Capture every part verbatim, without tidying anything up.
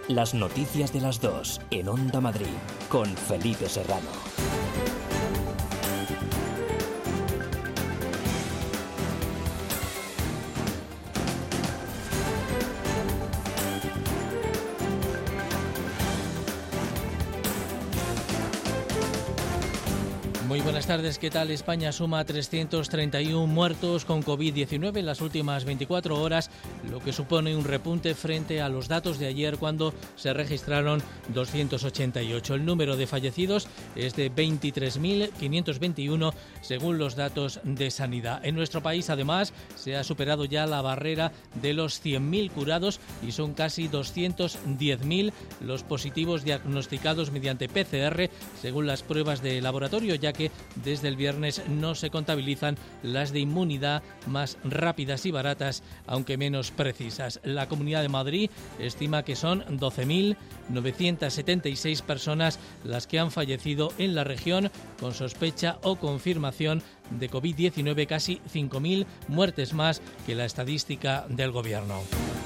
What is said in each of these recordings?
Las noticias de las dos en Onda Madrid con Felipe Serrano. Muy buenas tardes, ¿qué tal? España suma trescientos treinta y uno muertos con COVID diecinueve en las últimas veinticuatro horas, lo que supone un repunte frente a los datos de ayer cuando se registraron doscientos ochenta y ocho. El número de fallecidos es de veintitrés mil quinientos veintiuno según los datos de Sanidad. En nuestro país, además, se ha superado ya la barrera de los cien mil curados y son casi doscientos diez mil los positivos diagnosticados mediante P C R, según las pruebas de laboratorio, ya que desde el viernes no se contabilizan las de inmunidad más rápidas y baratas, aunque menos precisas. La Comunidad de Madrid estima que son doce mil novecientos setenta y seis personas las que han fallecido en la región con sospecha o confirmación de COVID diecinueve, casi cinco mil muertes más que la estadística del Gobierno.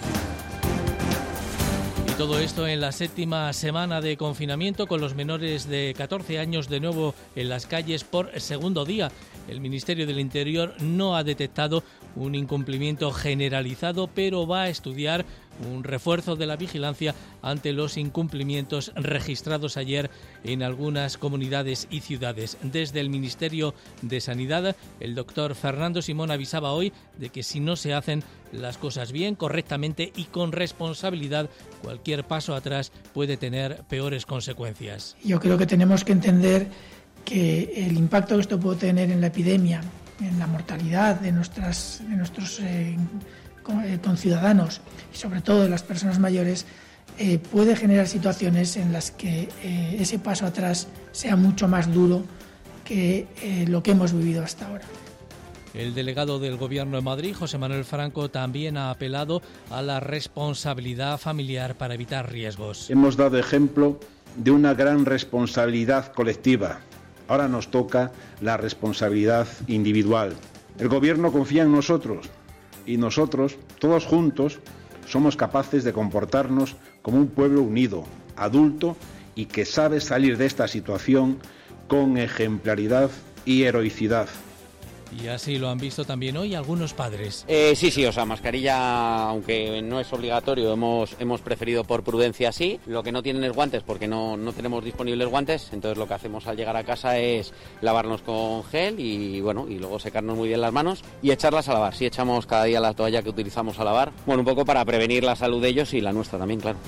Todo esto en la séptima semana de confinamiento, con los menores de catorce años de nuevo en las calles por segundo día. El Ministerio del Interior no ha detectado un incumplimiento generalizado, pero va a estudiar un refuerzo de la vigilancia ante los incumplimientos registrados ayer en algunas comunidades y ciudades. Desde el Ministerio de Sanidad, el doctor Fernando Simón avisaba hoy de que si no se hacen las cosas bien, correctamente y con responsabilidad, cualquier paso atrás puede tener peores consecuencias. Yo creo que tenemos que entender que el impacto que esto puede tener en la epidemia, en la mortalidad de, nuestras, de nuestros eh, conciudadanos y sobre todo de las personas mayores, eh, puede generar situaciones en las que eh, ese paso atrás sea mucho más duro que eh, lo que hemos vivido hasta ahora. El delegado del Gobierno de Madrid, José Manuel Franco, también ha apelado a la responsabilidad familiar para evitar riesgos. Hemos dado ejemplo de una gran responsabilidad colectiva. Ahora nos toca la responsabilidad individual. El Gobierno confía en nosotros y nosotros, todos juntos, somos capaces de comportarnos como un pueblo unido, adulto y que sabe salir de esta situación con ejemplaridad y heroicidad. Y así lo han visto también hoy algunos padres. Eh, sí, sí, o sea, mascarilla, aunque no es obligatorio, hemos, hemos preferido por prudencia sí. Lo que no tienen es guantes porque no, no tenemos disponibles guantes, entonces lo que hacemos al llegar a casa es lavarnos con gel y bueno, y luego secarnos muy bien las manos y echarlas a lavar. Sí, echamos cada día la toalla que utilizamos a lavar, bueno, un poco para prevenir la salud de ellos y la nuestra también, claro.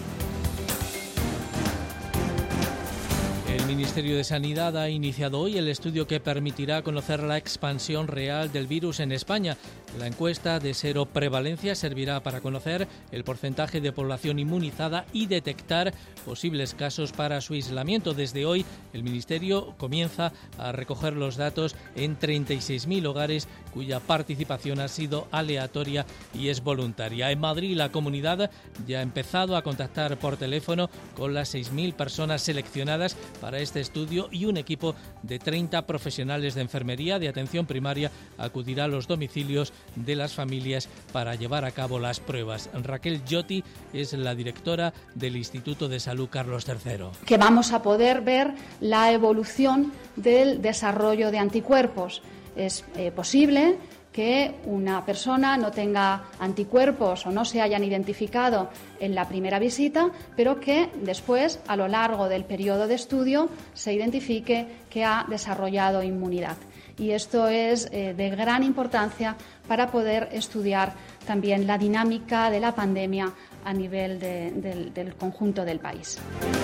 El Ministerio de Sanidad ha iniciado hoy el estudio que permitirá conocer la expansión real del virus en España. La encuesta de cero prevalencia servirá para conocer el porcentaje de población inmunizada y detectar posibles casos para su aislamiento. Desde hoy, el Ministerio comienza a recoger los datos en treinta y seis mil hogares cuya participación ha sido aleatoria y es voluntaria. En Madrid, la comunidad ya ha empezado a contactar por teléfono con las seis mil personas seleccionadas para este estudio y un equipo de treinta profesionales de enfermería de atención primaria acudirá a los domicilios de las familias para llevar a cabo las pruebas. Raquel Lloti es la directora del Instituto de Salud Carlos tercero. Que vamos a poder ver la evolución del desarrollo de anticuerpos. Es eh, posible que una persona no tenga anticuerpos o no se hayan identificado en la primera visita, pero que después, a lo largo del periodo de estudio, se identifique que ha desarrollado inmunidad. Y esto es eh, de gran importancia para poder estudiar también la dinámica de la pandemia a nivel de, del, del conjunto del país.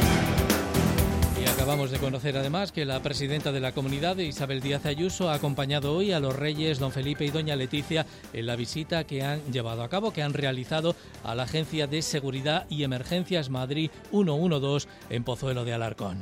Y acabamos de conocer además que la presidenta de la comunidad, Isabel Díaz Ayuso, ha acompañado hoy a los reyes don Felipe y doña Leticia en la visita que han llevado a cabo, que han realizado a la Agencia de Seguridad y Emergencias Madrid ciento doce en Pozuelo de Alarcón.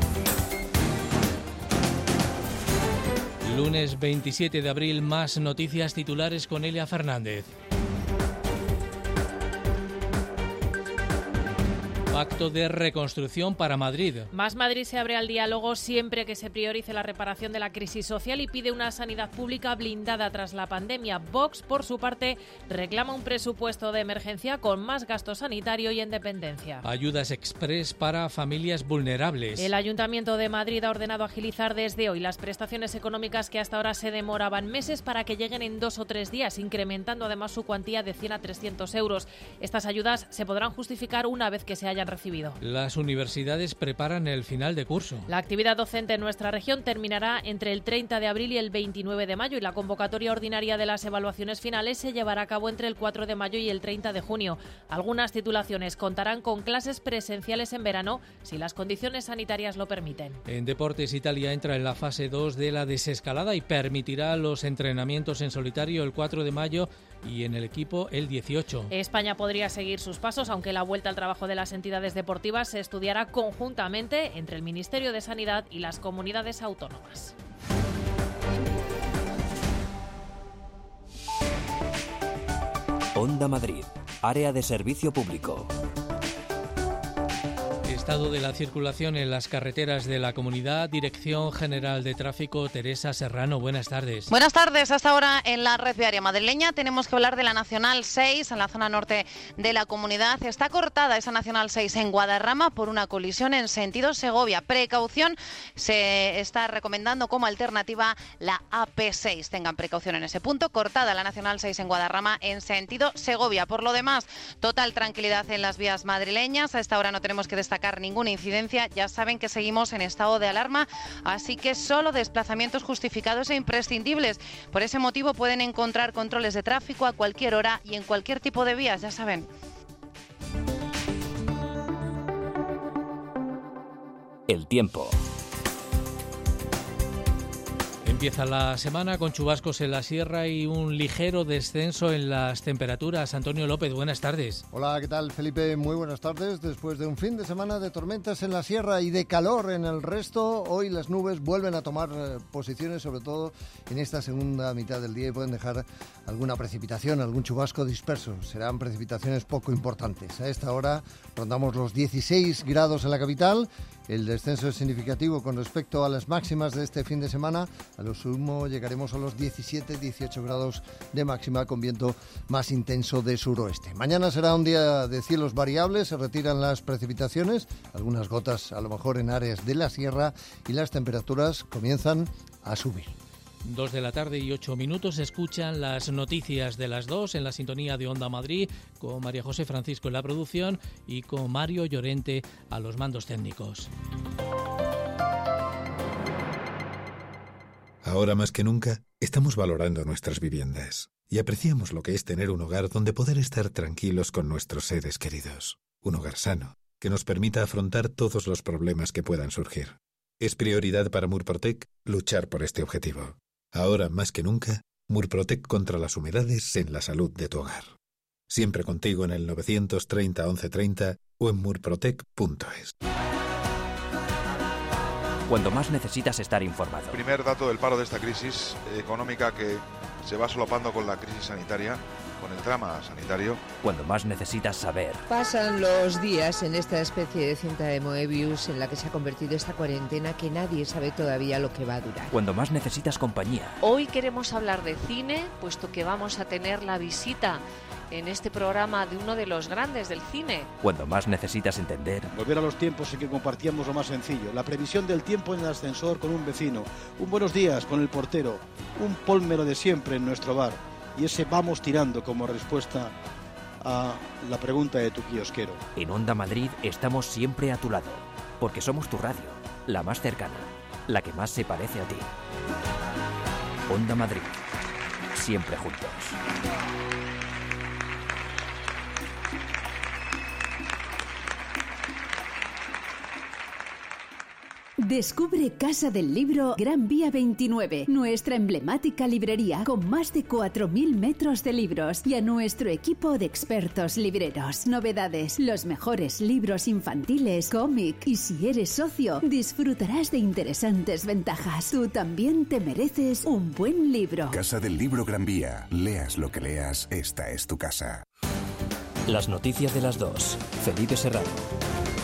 Lunes veintisiete de abril, más noticias titulares con Elia Fernández. Pacto de reconstrucción para Madrid. Más Madrid se abre al diálogo siempre que se priorice la reparación de la crisis social y pide una sanidad pública blindada tras la pandemia. Vox, por su parte, reclama un presupuesto de emergencia con más gasto sanitario y en dependencia. Ayudas express para familias vulnerables. El Ayuntamiento de Madrid ha ordenado agilizar desde hoy las prestaciones económicas que hasta ahora se demoraban meses para que lleguen en dos o tres días, incrementando además su cuantía de cien a trescientos euros. Estas ayudas se podrán justificar una vez que se hayan recibido. Las universidades preparan el final de curso. La actividad docente en nuestra región terminará entre el treinta de abril y el veintinueve de mayo y la convocatoria ordinaria de las evaluaciones finales se llevará a cabo entre el cuatro de mayo y el treinta de junio. Algunas titulaciones contarán con clases presenciales en verano si las condiciones sanitarias lo permiten. En deportes, Italia entra en la fase dos de la desescalada y permitirá los entrenamientos en solitario el cuatro de mayo y en el equipo el dieciocho. España podría seguir sus pasos, aunque la vuelta al trabajo de las entidades deportivas se estudiará conjuntamente entre el Ministerio de Sanidad y las comunidades autónomas. Onda Madrid, área de servicio público. Estado de la circulación en las carreteras de la comunidad. Dirección General de Tráfico, Teresa Serrano, buenas tardes. Buenas tardes. Hasta ahora en la red viaria madrileña tenemos que hablar de la Nacional seis en la zona norte de la comunidad. Está cortada esa Nacional seis en Guadarrama por una colisión en sentido Segovia. Precaución, se está recomendando como alternativa la A P seis. Tengan precaución en ese punto. Cortada la Nacional seis en Guadarrama en sentido Segovia. Por lo demás, total tranquilidad en las vías madrileñas. A esta hora no tenemos que destacar ninguna incidencia. Ya saben que seguimos en estado de alarma, así que solo desplazamientos justificados e imprescindibles. Por ese motivo pueden encontrar controles de tráfico a cualquier hora y en cualquier tipo de vías, ya saben. El tiempo. Empieza la semana con chubascos en la sierra y un ligero descenso en las temperaturas. Antonio López, buenas tardes. Hola, ¿qué tal, Felipe? Muy buenas tardes. Después de un fin de semana de tormentas en la sierra y de calor en el resto, hoy las nubes vuelven a tomar eh, posiciones, sobre todo en esta segunda mitad del día, y pueden dejar alguna precipitación, algún chubasco disperso. Serán precipitaciones poco importantes. A esta hora rondamos los dieciséis grados en la capital. El descenso es significativo con respecto a las máximas de este fin de semana. A lo sumo llegaremos a los diecisiete dieciocho grados de máxima con viento más intenso de suroeste. Mañana será un día de cielos variables, se retiran las precipitaciones, algunas gotas a lo mejor en áreas de la sierra y las temperaturas comienzan a subir. Dos de la tarde y ocho minutos. Escuchan las noticias de las dos en la sintonía de Onda Madrid con María José Francisco en la producción y con Mario Llorente a los mandos técnicos. Ahora más que nunca, estamos valorando nuestras viviendas y apreciamos lo que es tener un hogar donde poder estar tranquilos con nuestros seres queridos. Un hogar sano, que nos permita afrontar todos los problemas que puedan surgir. Es prioridad para Murprotec luchar por este objetivo. Ahora más que nunca, Murprotec contra las humedades en la salud de tu hogar. Siempre contigo en el novecientos treinta once treinta o en murprotec punto es. Cuando más necesitas estar informado. Primer dato del paro de esta crisis económica que se va solapando con la crisis sanitaria, con el drama sanitario. Cuando más necesitas saber. Pasan los días en esta especie de cinta de Moebius en la que se ha convertido esta cuarentena que nadie sabe todavía lo que va a durar. Cuando más necesitas compañía. Hoy queremos hablar de cine, puesto que vamos a tener la visita en este programa de uno de los grandes del cine. Cuando más necesitas entender. Volver a los tiempos en que compartíamos lo más sencillo, la previsión del tiempo en el ascensor con un vecino, un buenos días con el portero, un polmero de siempre en nuestro bar y ese vamos tirando como respuesta a la pregunta de tu kiosquero. En Onda Madrid estamos siempre a tu lado, porque somos tu radio, la más cercana, la que más se parece a ti. Onda Madrid, siempre juntos. Descubre Casa del Libro Gran Vía veintinueve, nuestra emblemática librería con más de cuatro mil metros de libros y a nuestro equipo de expertos libreros. Novedades, los mejores libros infantiles, cómic y si eres socio, disfrutarás de interesantes ventajas. Tú también te mereces un buen libro. Casa del Libro Gran Vía. Leas lo que leas, esta es tu casa. Las noticias de las dos. Felipe Serrano.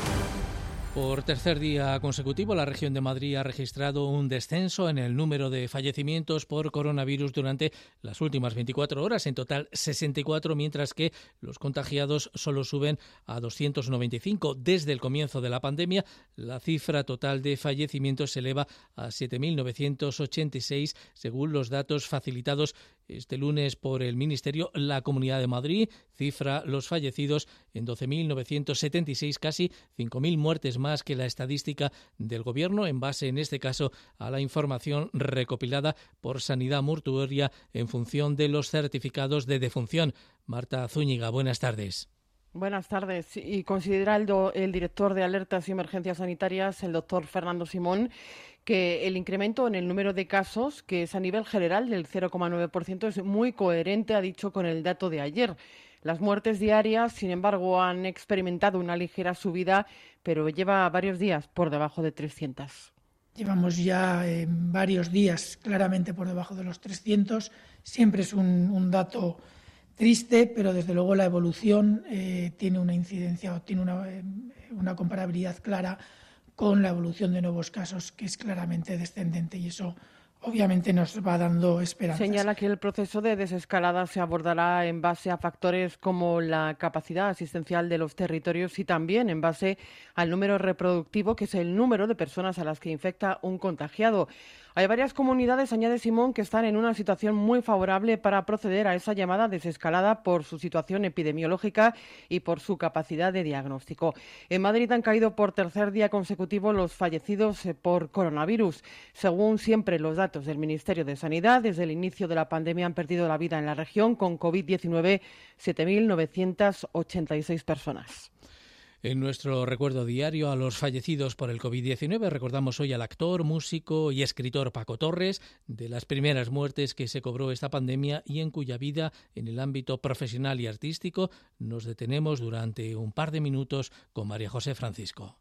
Por tercer día consecutivo, la región de Madrid ha registrado un descenso en el número de fallecimientos por coronavirus durante las últimas veinticuatro horas, en total sesenta y cuatro, mientras que los contagiados solo suben a doscientos noventa y cinco. Desde el comienzo de la pandemia, la cifra total de fallecimientos se eleva a siete mil novecientos ochenta y seis, según los datos facilitados este lunes por el Ministerio. La Comunidad de Madrid cifra los fallecidos en doce mil novecientos setenta y seis, casi cinco mil muertes más que la estadística del Gobierno, en base, en este caso, a la información recopilada por Sanidad Mortuoria en función de los certificados de defunción. Marta Zúñiga, buenas tardes. Buenas tardes. Y considera el, do, el director de Alertas y Emergencias Sanitarias, el doctor Fernando Simón, que el incremento en el número de casos, que es a nivel general del cero coma nueve por ciento, es muy coherente, ha dicho, con el dato de ayer. Las muertes diarias, sin embargo, han experimentado una ligera subida, pero lleva varios días por debajo de trescientos. Llevamos ya eh, varios días claramente por debajo de los trescientos. Siempre es un, un dato triste, pero desde luego la evolución eh, tiene una incidencia o tiene una, eh, una comparabilidad clara con la evolución de nuevos casos, que es claramente descendente, y eso obviamente nos va dando esperanzas. Señala que el proceso de desescalada se abordará en base a factores como la capacidad asistencial de los territorios y también en base al número reproductivo, que es el número de personas a las que infecta un contagiado. Hay varias comunidades, añade Simón, que están en una situación muy favorable para proceder a esa llamada desescalada por su situación epidemiológica y por su capacidad de diagnóstico. En Madrid han caído por tercer día consecutivo los fallecidos por coronavirus. Según siempre los datos del Ministerio de Sanidad, desde el inicio de la pandemia han perdido la vida en la región con COVID diecinueve siete mil novecientas ochenta y seis personas. En nuestro recuerdo diario a los fallecidos por el COVID diecinueve recordamos hoy al actor, músico y escritor Paco Torres, de las primeras muertes que se cobró esta pandemia y en cuya vida, en el ámbito profesional y artístico, nos detenemos durante un par de minutos con María José Francisco.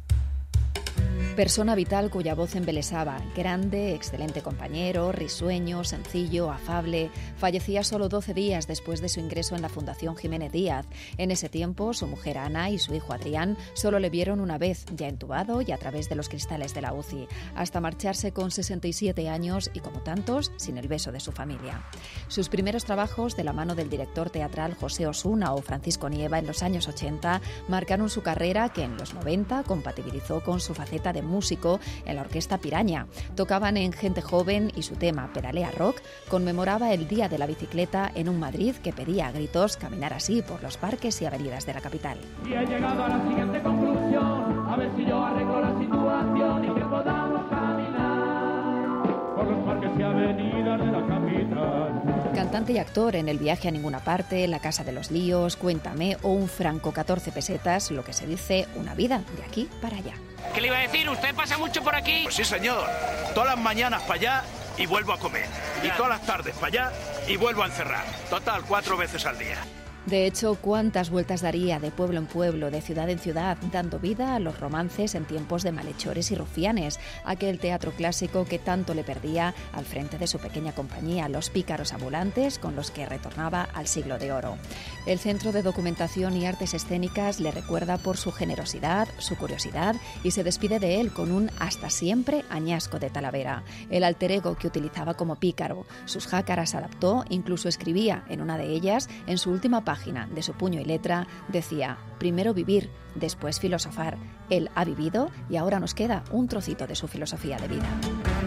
Persona vital cuya voz embelesaba, grande, excelente compañero, risueño, sencillo, afable. Fallecía solo doce días después de su ingreso en la Fundación Jiménez Díaz. En ese tiempo, su mujer Ana y su hijo Adrián solo le vieron una vez, ya entubado y a través de los cristales de la U C I, hasta marcharse con sesenta y siete años y, como tantos, sin el beso de su familia. Sus primeros trabajos, de la mano del director teatral José Osuna o Francisco Nieva en los años ochenta, marcaron su carrera, que en los noventa compatibilizó con su faceta de músico en la Orquesta Piraña. Tocaban en Gente Joven y su tema Pedalea Rock conmemoraba el Día de la Bicicleta en un Madrid que pedía a gritos caminar así por los parques y avenidas de la capital. Y he llegado a la siguiente conclusión, a ver si yo arreglo la situación y que podamos caminar por los parques y avenidas de la capital. Cantante y actor en El viaje a ninguna parte, La casa de los líos, Cuéntame o Un franco catorce pesetas, lo que se dice una vida de aquí para allá. ¿Qué le iba a decir? ¿Usted pasa mucho por aquí? Pues sí, señor. Todas las mañanas para allá y vuelvo a comer. Y todas las tardes para allá y vuelvo a encerrar. Total, cuatro veces al día. De hecho, ¿cuántas vueltas daría de pueblo en pueblo, de ciudad en ciudad, dando vida a los romances en tiempos de malhechores y rufianes? Aquel teatro clásico que tanto le perdía al frente de su pequeña compañía, Los Pícaros Ambulantes, con los que retornaba al siglo de oro. El Centro de Documentación y Artes Escénicas le recuerda por su generosidad, su curiosidad y se despide de él con un hasta siempre añasco de Talavera, el alter ego que utilizaba como pícaro. Sus jácaras adaptó, incluso escribía en una de ellas, en su última página de su puño y letra, decía: primero vivir, después filosofar. Él ha vivido y ahora nos queda un trocito de su filosofía de vida.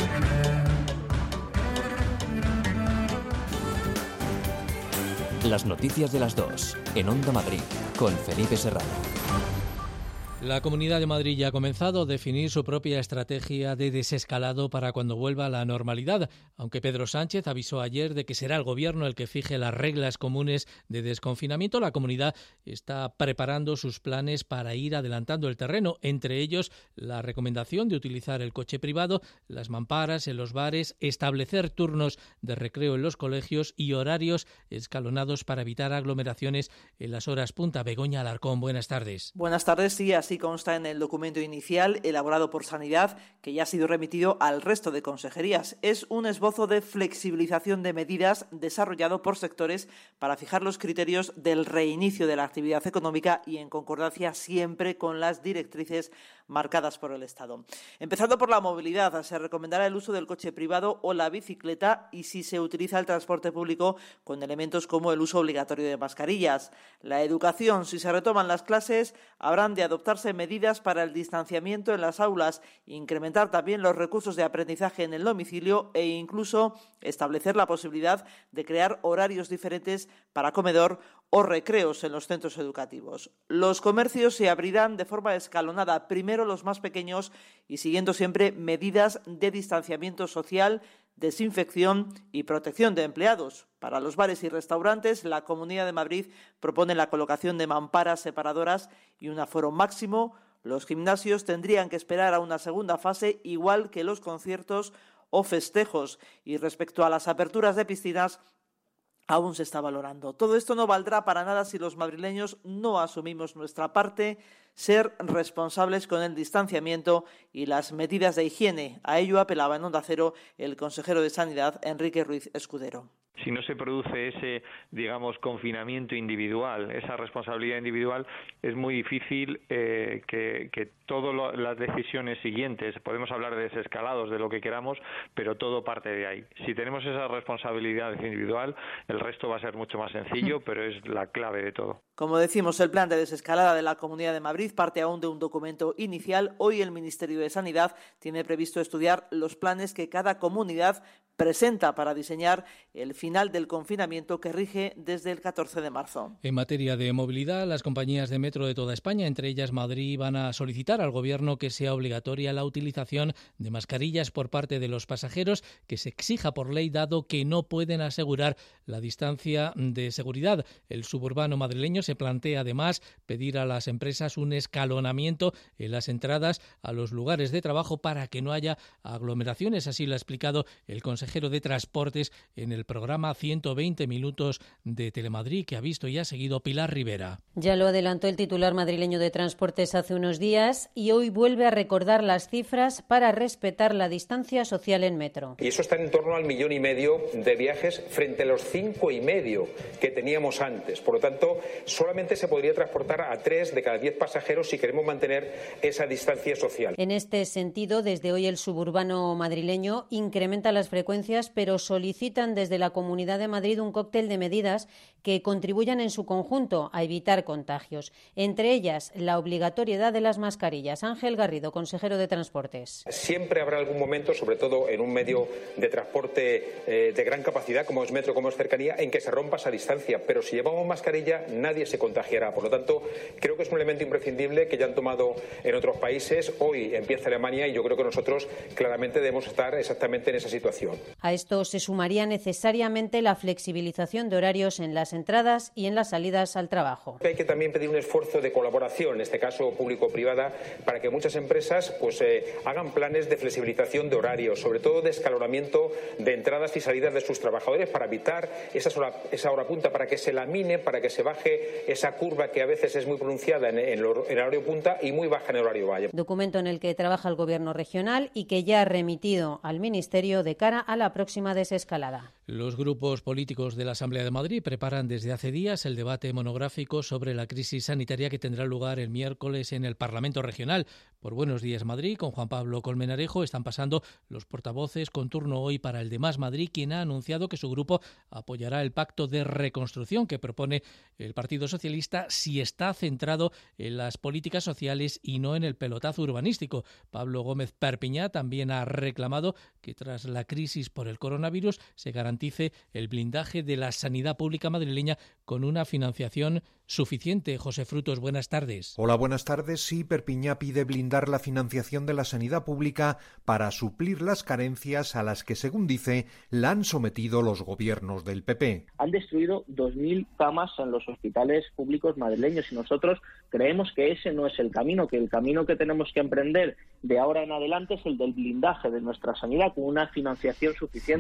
Las noticias de las dos, en Onda Madrid, con Felipe Serrano. La Comunidad de Madrid ya ha comenzado a definir su propia estrategia de desescalado para cuando vuelva a la normalidad, aunque Pedro Sánchez avisó ayer de que será el Gobierno el que fije las reglas comunes de desconfinamiento. La Comunidad está preparando sus planes para ir adelantando el terreno, entre ellos la recomendación de utilizar el coche privado, las mamparas en los bares, establecer turnos de recreo en los colegios y horarios escalonados para evitar aglomeraciones en las horas punta. Begoña Alarcón, buenas tardes. Buenas tardes, sí, así consta en el documento inicial elaborado por Sanidad, que ya ha sido remitido al resto de consejerías. Es un esbozo de flexibilización de medidas desarrollado por sectores para fijar los criterios del reinicio de la actividad económica y en concordancia siempre con las directrices marcadas por el Estado. Empezando por la movilidad, se recomendará el uso del coche privado o la bicicleta y si se utiliza el transporte público con elementos como el uso obligatorio de mascarillas. La educación, si se retoman las clases, habrán de adoptarse medidas para el distanciamiento en las aulas, incrementar también los recursos de aprendizaje en el domicilio e incluso establecer la posibilidad de crear horarios diferentes para comedor o recreos en los centros educativos. Los comercios se abrirán de forma escalonada, primero los más pequeños y siguiendo siempre medidas de distanciamiento social, desinfección y protección de empleados. Para los bares y restaurantes, la Comunidad de Madrid propone la colocación de mamparas separadoras y un aforo máximo. Los gimnasios tendrían que esperar a una segunda fase, igual que los conciertos o festejos. Y respecto a las aperturas de piscinas, aún se está valorando. Todo esto no valdrá para nada si los madrileños no asumimos nuestra parte, ser responsables con el distanciamiento y las medidas de higiene. A ello apelaba en Onda Cero el consejero de Sanidad, Enrique Ruiz Escudero. Si no se produce ese, digamos, confinamiento individual, esa responsabilidad individual, es muy difícil eh, que, que todas las decisiones siguientes, podemos hablar de desescalados, de lo que queramos, pero todo parte de ahí. Si tenemos esa responsabilidad individual, el resto va a ser mucho más sencillo, pero es la clave de todo. Como decimos, el plan de desescalada de la Comunidad de Madrid parte aún de un documento inicial. Hoy el Ministerio de Sanidad tiene previsto estudiar los planes que cada comunidad presenta para diseñar el final del confinamiento que rige desde el catorce de marzo. En materia de movilidad, las compañías de metro de toda España, entre ellas Madrid, van a solicitar al Gobierno que sea obligatoria la utilización de mascarillas por parte de los pasajeros, que se exija por ley, dado que no pueden asegurar la distancia de seguridad. El suburbano madrileño se plantea además pedir a las empresas un escalonamiento en las entradas a los lugares de trabajo para que no haya aglomeraciones. Así lo ha explicado el consejero de Transportes en el programa ciento veinte minutos de Telemadrid, que ha visto y ha seguido Pilar Rivera. Ya lo adelantó el titular madrileño de Transportes hace unos días y hoy vuelve a recordar las cifras para respetar la distancia social en metro. Y eso está en torno al millón y medio de viajes frente a los cinco y medio que teníamos antes. Por lo tanto, solamente se podría transportar a tres de cada diez pasajeros si queremos mantener esa distancia social. En este sentido, desde hoy el suburbano madrileño incrementa las frecuencias, pero solicitan desde la Comunidad de Madrid un cóctel de medidas que contribuyan en su conjunto a evitar contagios. Entre ellas, la obligatoriedad de las mascarillas. Ángel Garrido, consejero de Transportes. Siempre habrá algún momento, sobre todo en un medio de transporte eh, de gran capacidad, como es metro, como es cercanía, en que se rompa esa distancia. Pero si llevamos mascarilla, nadie se contagiará. Por lo tanto, creo que es un elemento imprescindible que ya han tomado en otros países. Hoy empieza Alemania y yo creo que nosotros claramente debemos estar exactamente en esa situación. A esto se sumaría necesariamente la flexibilización de horarios en las entradas y en las salidas al trabajo. Hay que también pedir un esfuerzo de colaboración, en este caso público-privada, para que muchas empresas pues, eh, hagan planes de flexibilización de horarios, sobre todo de escalonamiento de entradas y salidas de sus trabajadores para evitar esa hora, esa hora punta, para que se lamine, para que se baje esa curva que a veces es muy pronunciada en, en, lo, en el horario punta y muy baja en el horario valle. Documento en el que trabaja el Gobierno regional y que ya ha remitido al Ministerio de cara a la próxima desescalada. Los grupos políticos de la Asamblea de Madrid preparan desde hace días el debate monográfico sobre la crisis sanitaria que tendrá lugar el miércoles en el Parlamento Regional. Por Buenos Días Madrid, con Juan Pablo Colmenarejo, están pasando los portavoces con turno hoy para el de Más Madrid, quien ha anunciado que su grupo apoyará el pacto de reconstrucción que propone el Partido Socialista si está centrado en las políticas sociales y no en el pelotazo urbanístico. Pablo Gómez Perpiñá también ha reclamado que tras la crisis por el coronavirus se garantice el blindaje de la sanidad pública madrileña con una financiación suficiente. José Frutos, buenas tardes. Hola, buenas tardes. Sí, Perpiñá pide blindar la financiación de la sanidad pública para suplir las carencias a las que, según dice, la han sometido los gobiernos del P P. Han destruido dos mil camas en los hospitales públicos madrileños y nosotros creemos que ese no es el camino, que el camino que tenemos que emprender de ahora en adelante es el del blindaje de nuestra sanidad con una financiación suficiente.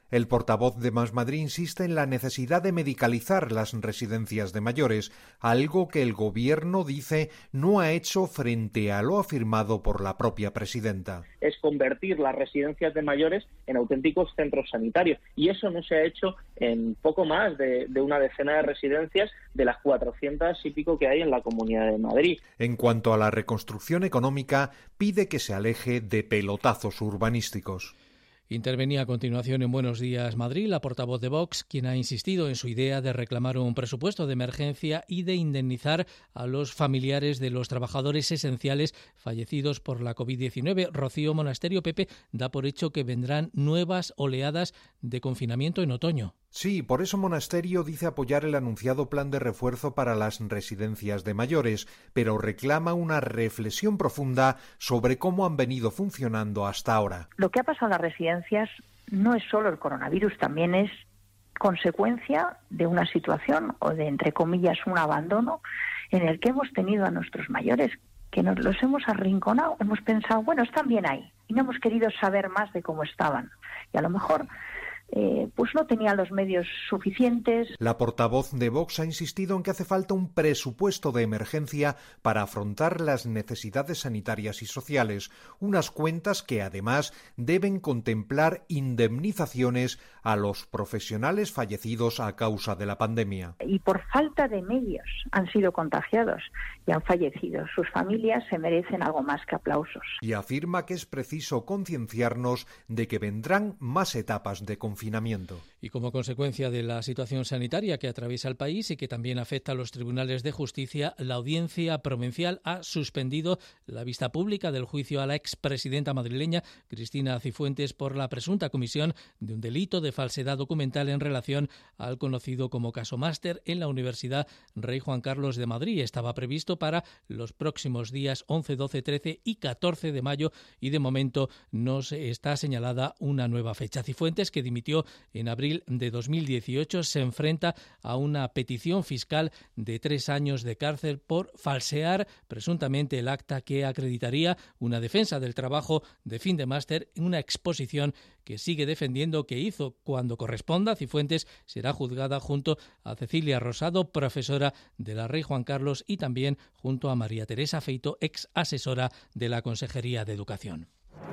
El portavoz de Más Madrid insiste en la necesidad de medicalizar las residencias de mayores, algo que el Gobierno dice no ha hecho frente a lo afirmado por la propia presidenta. Es convertir las residencias de mayores en auténticos centros sanitarios, y eso no se ha hecho en poco más de, de una decena de residencias de las cuatrocientas y pico que hay en la Comunidad de Madrid. En cuanto a la reconstrucción económica, pide que se aleje de pelotazos urbanísticos. Intervenía a continuación en Buenos Días Madrid la portavoz de Vox, quien ha insistido en su idea de reclamar un presupuesto de emergencia y de indemnizar a los familiares de los trabajadores esenciales fallecidos por la covid diecinueve. Rocío Monasterio, Pepe, da por hecho que vendrán nuevas oleadas de confinamiento en otoño. Sí, por eso Monasterio dice apoyar el anunciado plan de refuerzo para las residencias de mayores, pero reclama una reflexión profunda sobre cómo han venido funcionando hasta ahora. Lo que ha pasado en las residencias no es solo el coronavirus, también es consecuencia de una situación o de, entre comillas, un abandono en el que hemos tenido a nuestros mayores, que nos los hemos arrinconado, hemos pensado, bueno, están bien ahí, y no hemos querido saber más de cómo estaban. Y a lo mejor Eh, pues no tenía los medios suficientes. La portavoz de Vox ha insistido en que hace falta un presupuesto de emergencia para afrontar las necesidades sanitarias y sociales, unas cuentas que además deben contemplar indemnizaciones a los profesionales fallecidos a causa de la pandemia. Y por falta de medios han sido contagiados y han fallecido. Sus familias se merecen algo más que aplausos. Y afirma que es preciso concienciarnos de que vendrán más etapas de confinamiento. Y como consecuencia de la situación sanitaria que atraviesa el país y que también afecta a los tribunales de justicia, la Audiencia Provincial ha suspendido la vista pública del juicio a la expresidenta madrileña Cristina Cifuentes por la presunta comisión de un delito de falsedad documental en relación al conocido como caso Máster en la Universidad Rey Juan Carlos de Madrid. Estaba previsto para los próximos días once, doce, trece y catorce de mayo y de momento no se está señalada una nueva fecha. Cifuentes, que dimitió en abril de dos mil dieciocho, se enfrenta a una petición fiscal de tres años de cárcel por falsear presuntamente el acta que acreditaría una defensa del trabajo de fin de máster en una exposición que sigue defendiendo que hizo. Cuando corresponda, Cifuentes será juzgada junto a Cecilia Rosado, profesora de la Rey Juan Carlos, y también junto a María Teresa Feito, ex asesora de la Consejería de Educación.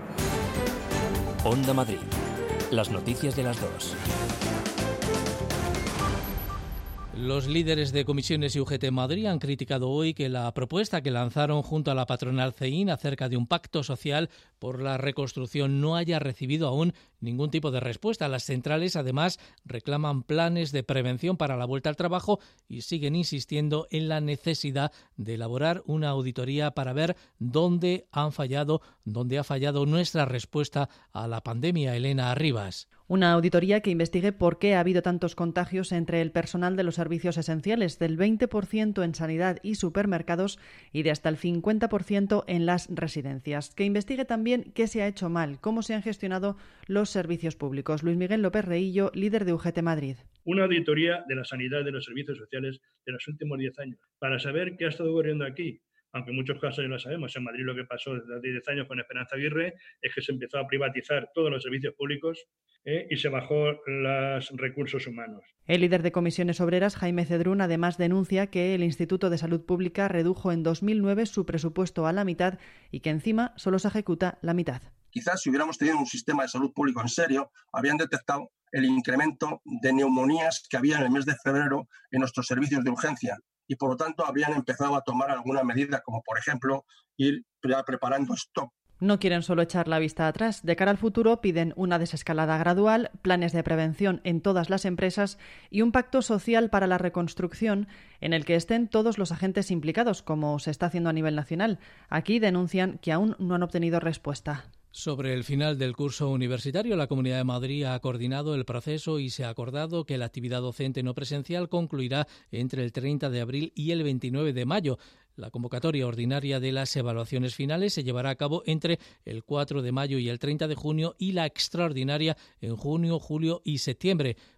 Onda Madrid. Las noticias de las dos. Los líderes de comisiones y U G T Madrid han criticado hoy que la propuesta que lanzaron junto a la patronal C E I N acerca de un pacto social por la reconstrucción no haya recibido aún ningún tipo de respuesta. Las centrales, además, reclaman planes de prevención para la vuelta al trabajo y siguen insistiendo en la necesidad de elaborar una auditoría para ver dónde han fallado, dónde ha fallado nuestra respuesta a la pandemia. Elena Arribas. Una auditoría que investigue por qué ha habido tantos contagios entre el personal de los servicios esenciales, del veinte por ciento en sanidad y supermercados y de hasta el cincuenta por ciento en las residencias. Que investigue también qué se ha hecho mal, cómo se han gestionado los servicios públicos. Luis Miguel López Reillo, líder de U G T Madrid. Una auditoría de la sanidad y de los servicios sociales de los últimos diez años, para saber qué ha estado ocurriendo aquí. Aunque en muchos casos ya lo sabemos. En Madrid lo que pasó desde hace diez años con Esperanza Aguirre es que se empezó a privatizar todos los servicios públicos eh, y se bajó los recursos humanos. El líder de Comisiones Obreras, Jaime Cedrún, además denuncia que el Instituto de Salud Pública redujo en dos mil nueve su presupuesto a la mitad y que encima solo se ejecuta la mitad. Quizás si hubiéramos tenido un sistema de salud público en serio, habrían detectado el incremento de neumonías que había en el mes de febrero en nuestros servicios de urgencia. Y por lo tanto habrían empezado a tomar alguna medida, como por ejemplo ir ya preparando stock. No quieren solo echar la vista atrás. De cara al futuro piden una desescalada gradual, planes de prevención en todas las empresas y un pacto social para la reconstrucción en el que estén todos los agentes implicados, como se está haciendo a nivel nacional. Aquí denuncian que aún no han obtenido respuesta. Sobre el final del curso universitario, la Comunidad de Madrid ha coordinado el proceso y se ha acordado que la actividad docente no presencial concluirá entre el treinta de abril y el veintinueve de mayo. La convocatoria ordinaria de las evaluaciones finales se llevará a cabo entre el cuatro de mayo y el treinta de junio y la extraordinaria en junio, julio y septiembre.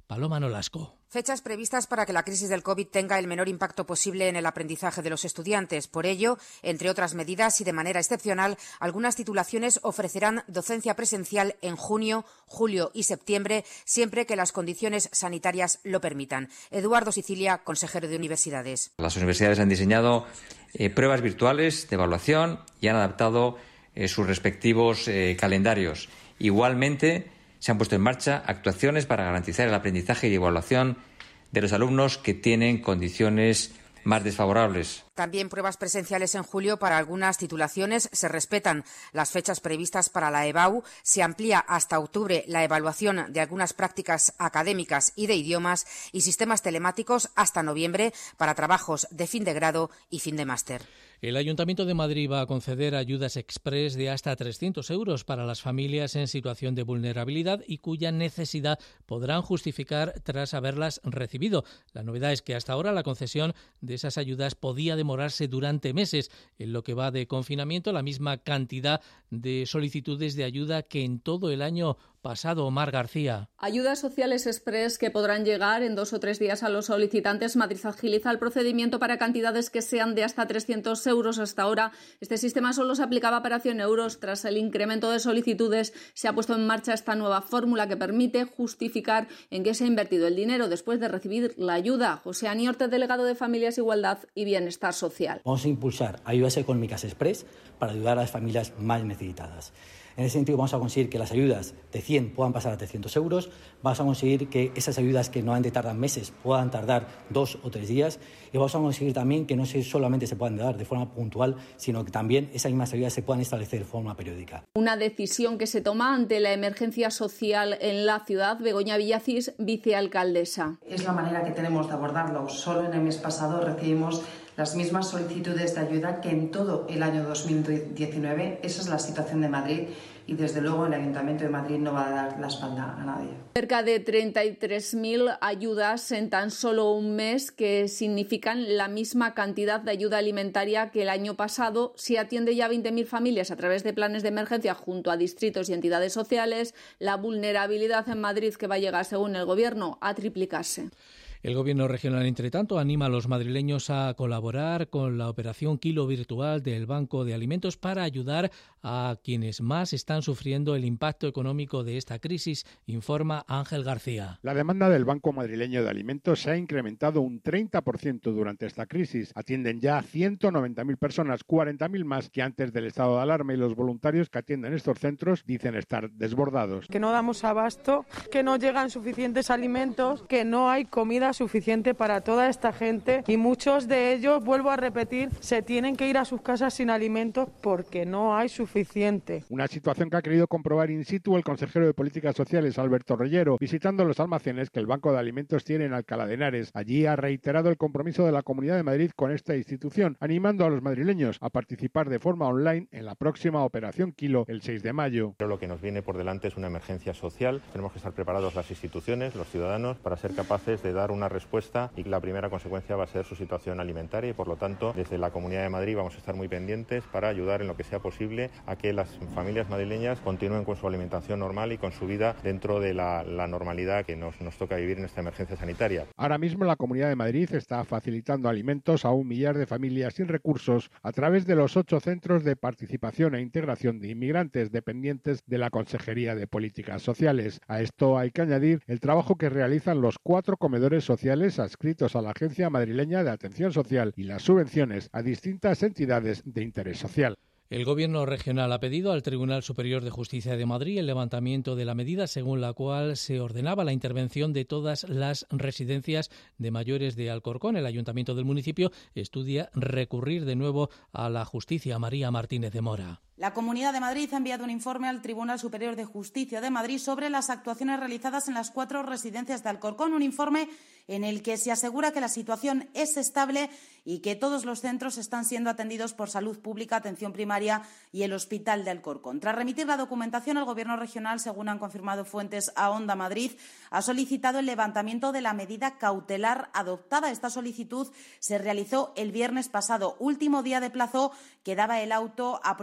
Paloma Nolasco. Fechas previstas para que la crisis del COVID tenga el menor impacto posible en el aprendizaje de los estudiantes. Por ello, entre otras medidas y de manera excepcional, algunas titulaciones ofrecerán docencia presencial en junio, julio y septiembre, siempre que las condiciones sanitarias lo permitan. Eduardo Sicilia, consejero de Universidades. Las universidades han diseñado eh, pruebas virtuales de evaluación y han adaptado eh, sus respectivos eh, calendarios. Igualmente, se han puesto en marcha actuaciones para garantizar el aprendizaje y evaluación de los alumnos que tienen condiciones más desfavorables. También pruebas presenciales en julio para algunas titulaciones. Se respetan las fechas previstas para la EBAU. Se amplía hasta octubre la evaluación de algunas prácticas académicas y de idiomas y sistemas telemáticos hasta noviembre para trabajos de fin de grado y fin de máster. El Ayuntamiento de Madrid va a conceder ayudas exprés de hasta trescientos euros para las familias en situación de vulnerabilidad y cuya necesidad podrán justificar tras haberlas recibido. La novedad es que hasta ahora la concesión de esas ayudas podía demorarse durante meses. En lo que va de confinamiento, la misma cantidad de solicitudes de ayuda que en todo el año pasado. Omar García. Ayudas sociales express que podrán llegar en dos o tres días a los solicitantes. Madrid agiliza el procedimiento para cantidades que sean de hasta trescientos euros. Hasta ahora este sistema solo se aplicaba para cien euros. Tras el incremento de solicitudes se ha puesto en marcha esta nueva fórmula que permite justificar en qué se ha invertido el dinero después de recibir la ayuda. José Aniorte, delegado de Familias, Igualdad y Bienestar Social. Vamos a impulsar ayudas económicas express para ayudar a las familias más necesitadas. En ese sentido vamos a conseguir que las ayudas de cien puedan pasar a trescientos euros, vamos a conseguir que esas ayudas que no han de tardar meses puedan tardar dos o tres días y vamos a conseguir también que no solamente se puedan dar de forma puntual, sino que también esas mismas ayudas se puedan establecer de forma periódica. Una decisión que se toma ante la emergencia social en la ciudad. Begoña Villacís, vicealcaldesa. Es la manera que tenemos de abordarlo. Solo en el mes pasado recibimos las mismas solicitudes de ayuda que en todo el año dos mil diecinueve. Esa es la situación de Madrid y desde luego el Ayuntamiento de Madrid no va a dar la espalda a nadie. Cerca de treinta y tres mil ayudas en tan solo un mes, que significan la misma cantidad de ayuda alimentaria que el año pasado. Se atiende ya a veinte mil familias a través de planes de emergencia junto a distritos y entidades sociales. La vulnerabilidad en Madrid, que va a llegar, según el Gobierno, a triplicarse. El Gobierno regional, entre tanto, anima a los madrileños a colaborar con la operación Kilo Virtual del Banco de Alimentos para ayudar a quienes más están sufriendo el impacto económico de esta crisis, informa Ángel García. La demanda del Banco Madrileño de Alimentos se ha incrementado un treinta por ciento durante esta crisis. Atienden ya a ciento noventa mil personas, cuarenta mil más que antes del estado de alarma, y los voluntarios que atienden estos centros dicen estar desbordados. Que no damos abasto, que no llegan suficientes alimentos, que no hay comida suficiente para toda esta gente y muchos de ellos, vuelvo a repetir, se tienen que ir a sus casas sin alimentos porque no hay suficiente. Una situación que ha querido comprobar in situ el consejero de Políticas Sociales, Alberto Reyero, visitando los almacenes que el Banco de Alimentos tiene en Alcalá de Henares. Allí ha reiterado el compromiso de la Comunidad de Madrid con esta institución, animando a los madrileños a participar de forma online en la próxima Operación Kilo el seis de mayo. Pero lo que nos viene por delante es una emergencia social. Tenemos que estar preparados las instituciones, los ciudadanos, para ser capaces de dar una respuesta, y la primera consecuencia va a ser su situación alimentaria, y por lo tanto desde la Comunidad de Madrid vamos a estar muy pendientes para ayudar en lo que sea posible a que las familias madrileñas continúen con su alimentación normal y con su vida dentro de la, la normalidad que nos, nos toca vivir en esta emergencia sanitaria. Ahora mismo la Comunidad de Madrid está facilitando alimentos a un millar de familias sin recursos a través de los ocho centros de participación e integración de inmigrantes dependientes de la Consejería de Políticas Sociales. A esto hay que añadir el trabajo que realizan los cuatro comedores sociales adscritos a la Agencia Madrileña de Atención Social y las subvenciones a distintas entidades de interés social. El Gobierno regional ha pedido al Tribunal Superior de Justicia de Madrid el levantamiento de la medida según la cual se ordenaba la intervención de todas las residencias de mayores de Alcorcón. El Ayuntamiento del municipio estudia recurrir de nuevo a la justicia. María Martínez de Mora. La Comunidad de Madrid ha enviado un informe al Tribunal Superior de Justicia de Madrid sobre las actuaciones realizadas en las cuatro residencias de Alcorcón, un informe en el que se asegura que la situación es estable y que todos los centros están siendo atendidos por Salud Pública, Atención Primaria y el Hospital de Alcorcón. Tras remitir la documentación, el Gobierno regional, según han confirmado fuentes a Onda Madrid, ha solicitado el levantamiento de la medida cautelar adoptada. Esta solicitud se realizó el viernes pasado, último día de plazo que daba el auto aprobado por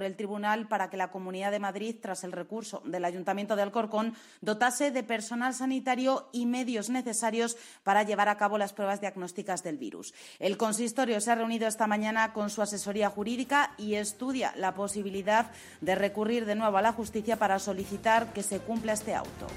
el tribunal para que la Comunidad de Madrid, tras el recurso del Ayuntamiento de Alcorcón, dotase de personal sanitario y medios necesarios para llevar a cabo las pruebas diagnósticas del virus. El consistorio se ha reunido esta mañana con su asesoría jurídica y estudia la posibilidad de recurrir de nuevo a la justicia para solicitar que se cumpla este auto.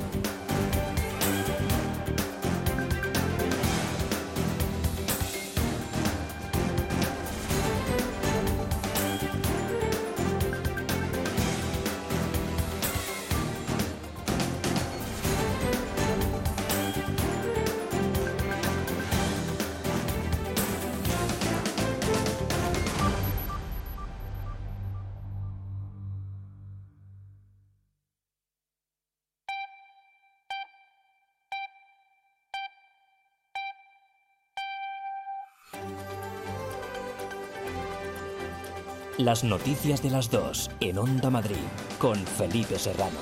Las noticias de las dos en Onda Madrid con Felipe Serrano.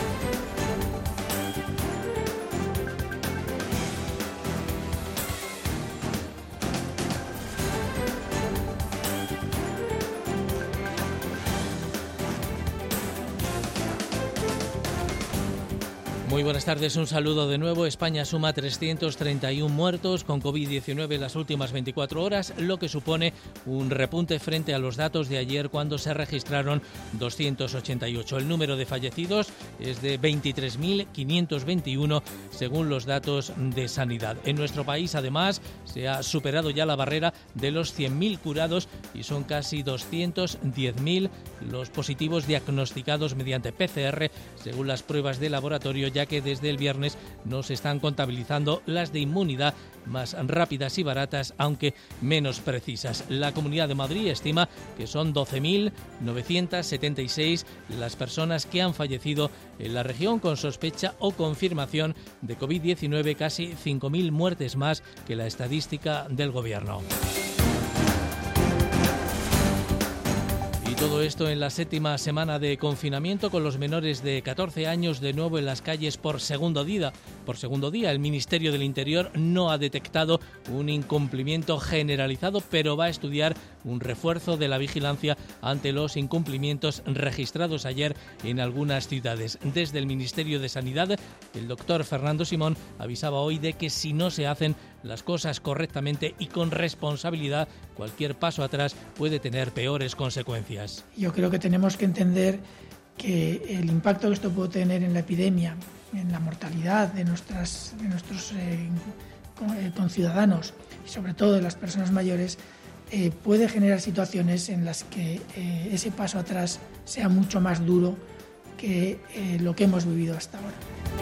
Muy buenas tardes, un saludo de nuevo. España suma trescientos treinta y uno muertos con COVID diecinueve en las últimas veinticuatro horas, lo que supone un repunte frente a los datos de ayer cuando se registraron doscientos ochenta y ocho. El número de fallecidos es de veintitrés mil quinientos veintiuno según los datos de Sanidad. En nuestro país, además, se ha superado ya la barrera de los cien mil curados y son casi doscientos diez mil los positivos diagnosticados mediante P C R, según las pruebas de laboratorio, ya que desde el viernes no se están contabilizando las de inmunidad más rápidas y baratas, aunque menos precisas. La Comunidad de Madrid estima que son doce mil novecientos setenta y seis las personas que han fallecido en la región con sospecha o confirmación de COVID diecinueve, casi cinco mil muertes más que la estadística del Gobierno. Todo esto en la séptima semana de confinamiento, con los menores de catorce años de nuevo en las calles por segundo día. Por segundo día, el Ministerio del Interior no ha detectado un incumplimiento generalizado, pero va a estudiar un refuerzo de la vigilancia ante los incumplimientos registrados ayer en algunas ciudades. Desde el Ministerio de Sanidad, el doctor Fernando Simón avisaba hoy de que si no se hacen las cosas correctamente y con responsabilidad, cualquier paso atrás puede tener peores consecuencias. Yo creo que tenemos que entender que el impacto que esto puede tener en la epidemia, en la mortalidad de, nuestras, de nuestros eh, conciudadanos y sobre todo de las personas mayores, eh, puede generar situaciones en las que eh, ese paso atrás sea mucho más duro que eh, lo que hemos vivido hasta ahora.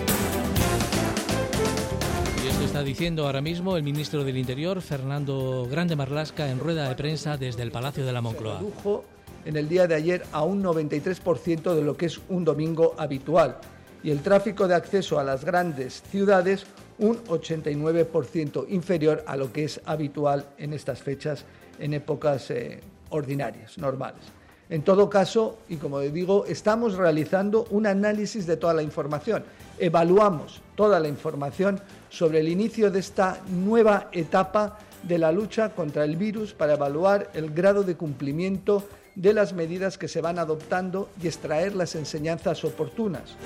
Y esto está diciendo ahora mismo el ministro del Interior, Fernando Grande Marlaska, en rueda de prensa desde el Palacio de la Moncloa. Se redujo en el día de ayer a un noventa y tres por ciento de lo que es un domingo habitual y el tráfico de acceso a las grandes ciudades un ochenta y nueve por ciento inferior a lo que es habitual en estas fechas, en épocas eh, ordinarias, normales. En todo caso, y como digo, estamos realizando un análisis de toda la información. Evaluamos toda la información sobre el inicio de esta nueva etapa de la lucha contra el virus para evaluar el grado de cumplimiento de las medidas que se van adoptando y extraer las enseñanzas oportunas.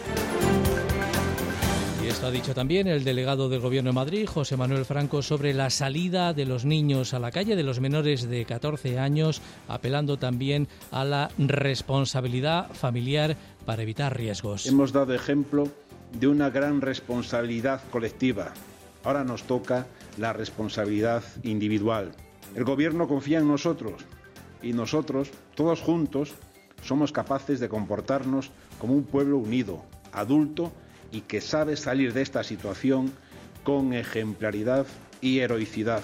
Y esto ha dicho también el delegado del Gobierno de Madrid, José Manuel Franco, sobre la salida de los niños a la calle, de los menores de catorce años, apelando también a la responsabilidad familiar para evitar riesgos. Hemos dado ejemplo de una gran responsabilidad colectiva. Ahora nos toca la responsabilidad individual. El Gobierno confía en nosotros y nosotros, todos juntos, somos capaces de comportarnos como un pueblo unido, adulto y que sabe salir de esta situación con ejemplaridad y heroicidad.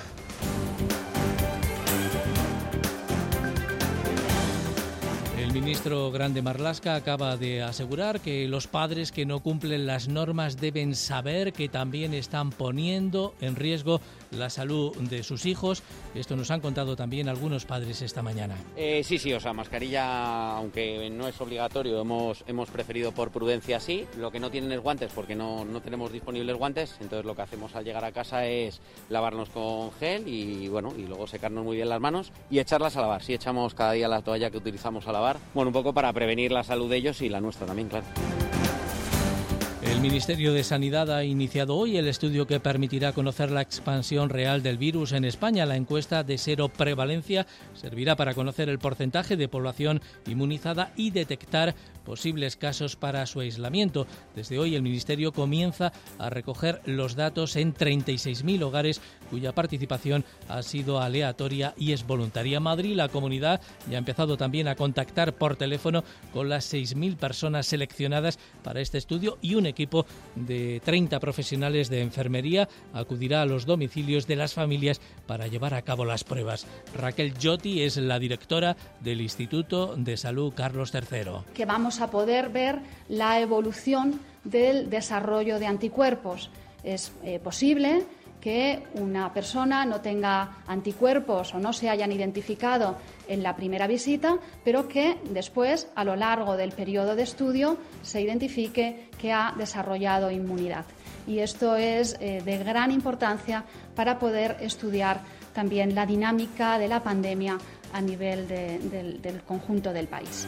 El ministro Grande Marlaska acaba de asegurar que los padres que no cumplen las normas deben saber que también están poniendo en riesgo la salud de sus hijos. Esto nos han contado también algunos padres esta mañana. Eh, sí, sí, o sea, mascarilla, aunque no es obligatorio, hemos, hemos preferido por prudencia sí. Lo que no tienen es guantes porque no, no tenemos disponibles guantes, entonces lo que hacemos al llegar a casa es lavarnos con gel y bueno, y luego secarnos muy bien las manos y echarlas a lavar. Sí, echamos cada día la toalla que utilizamos a lavar, bueno, un poco para prevenir la salud de ellos y la nuestra también, claro. El Ministerio de Sanidad ha iniciado hoy el estudio que permitirá conocer la expansión real del virus en España. La encuesta de cero prevalencia servirá para conocer el porcentaje de población inmunizada y detectar posibles casos para su aislamiento. Desde hoy el Ministerio comienza a recoger los datos en treinta y seis mil hogares cuya participación ha sido aleatoria y es voluntaria. Madrid, la comunidad, ya ha empezado también a contactar por teléfono con las seis mil personas seleccionadas para este estudio y un equipo de treinta profesionales de enfermería acudirá a los domicilios de las familias para llevar a cabo las pruebas. Raquel Giotti es la directora del Instituto de Salud Carlos tercero. Que vamos a poder ver la evolución del desarrollo de anticuerpos. Es eh, posible que una persona no tenga anticuerpos o no se hayan identificado en la primera visita, pero que después, a lo largo del periodo de estudio, se identifique que ha desarrollado inmunidad. Y esto es eh, de gran importancia para poder estudiar también la dinámica de la pandemia a nivel de, de, del conjunto del país.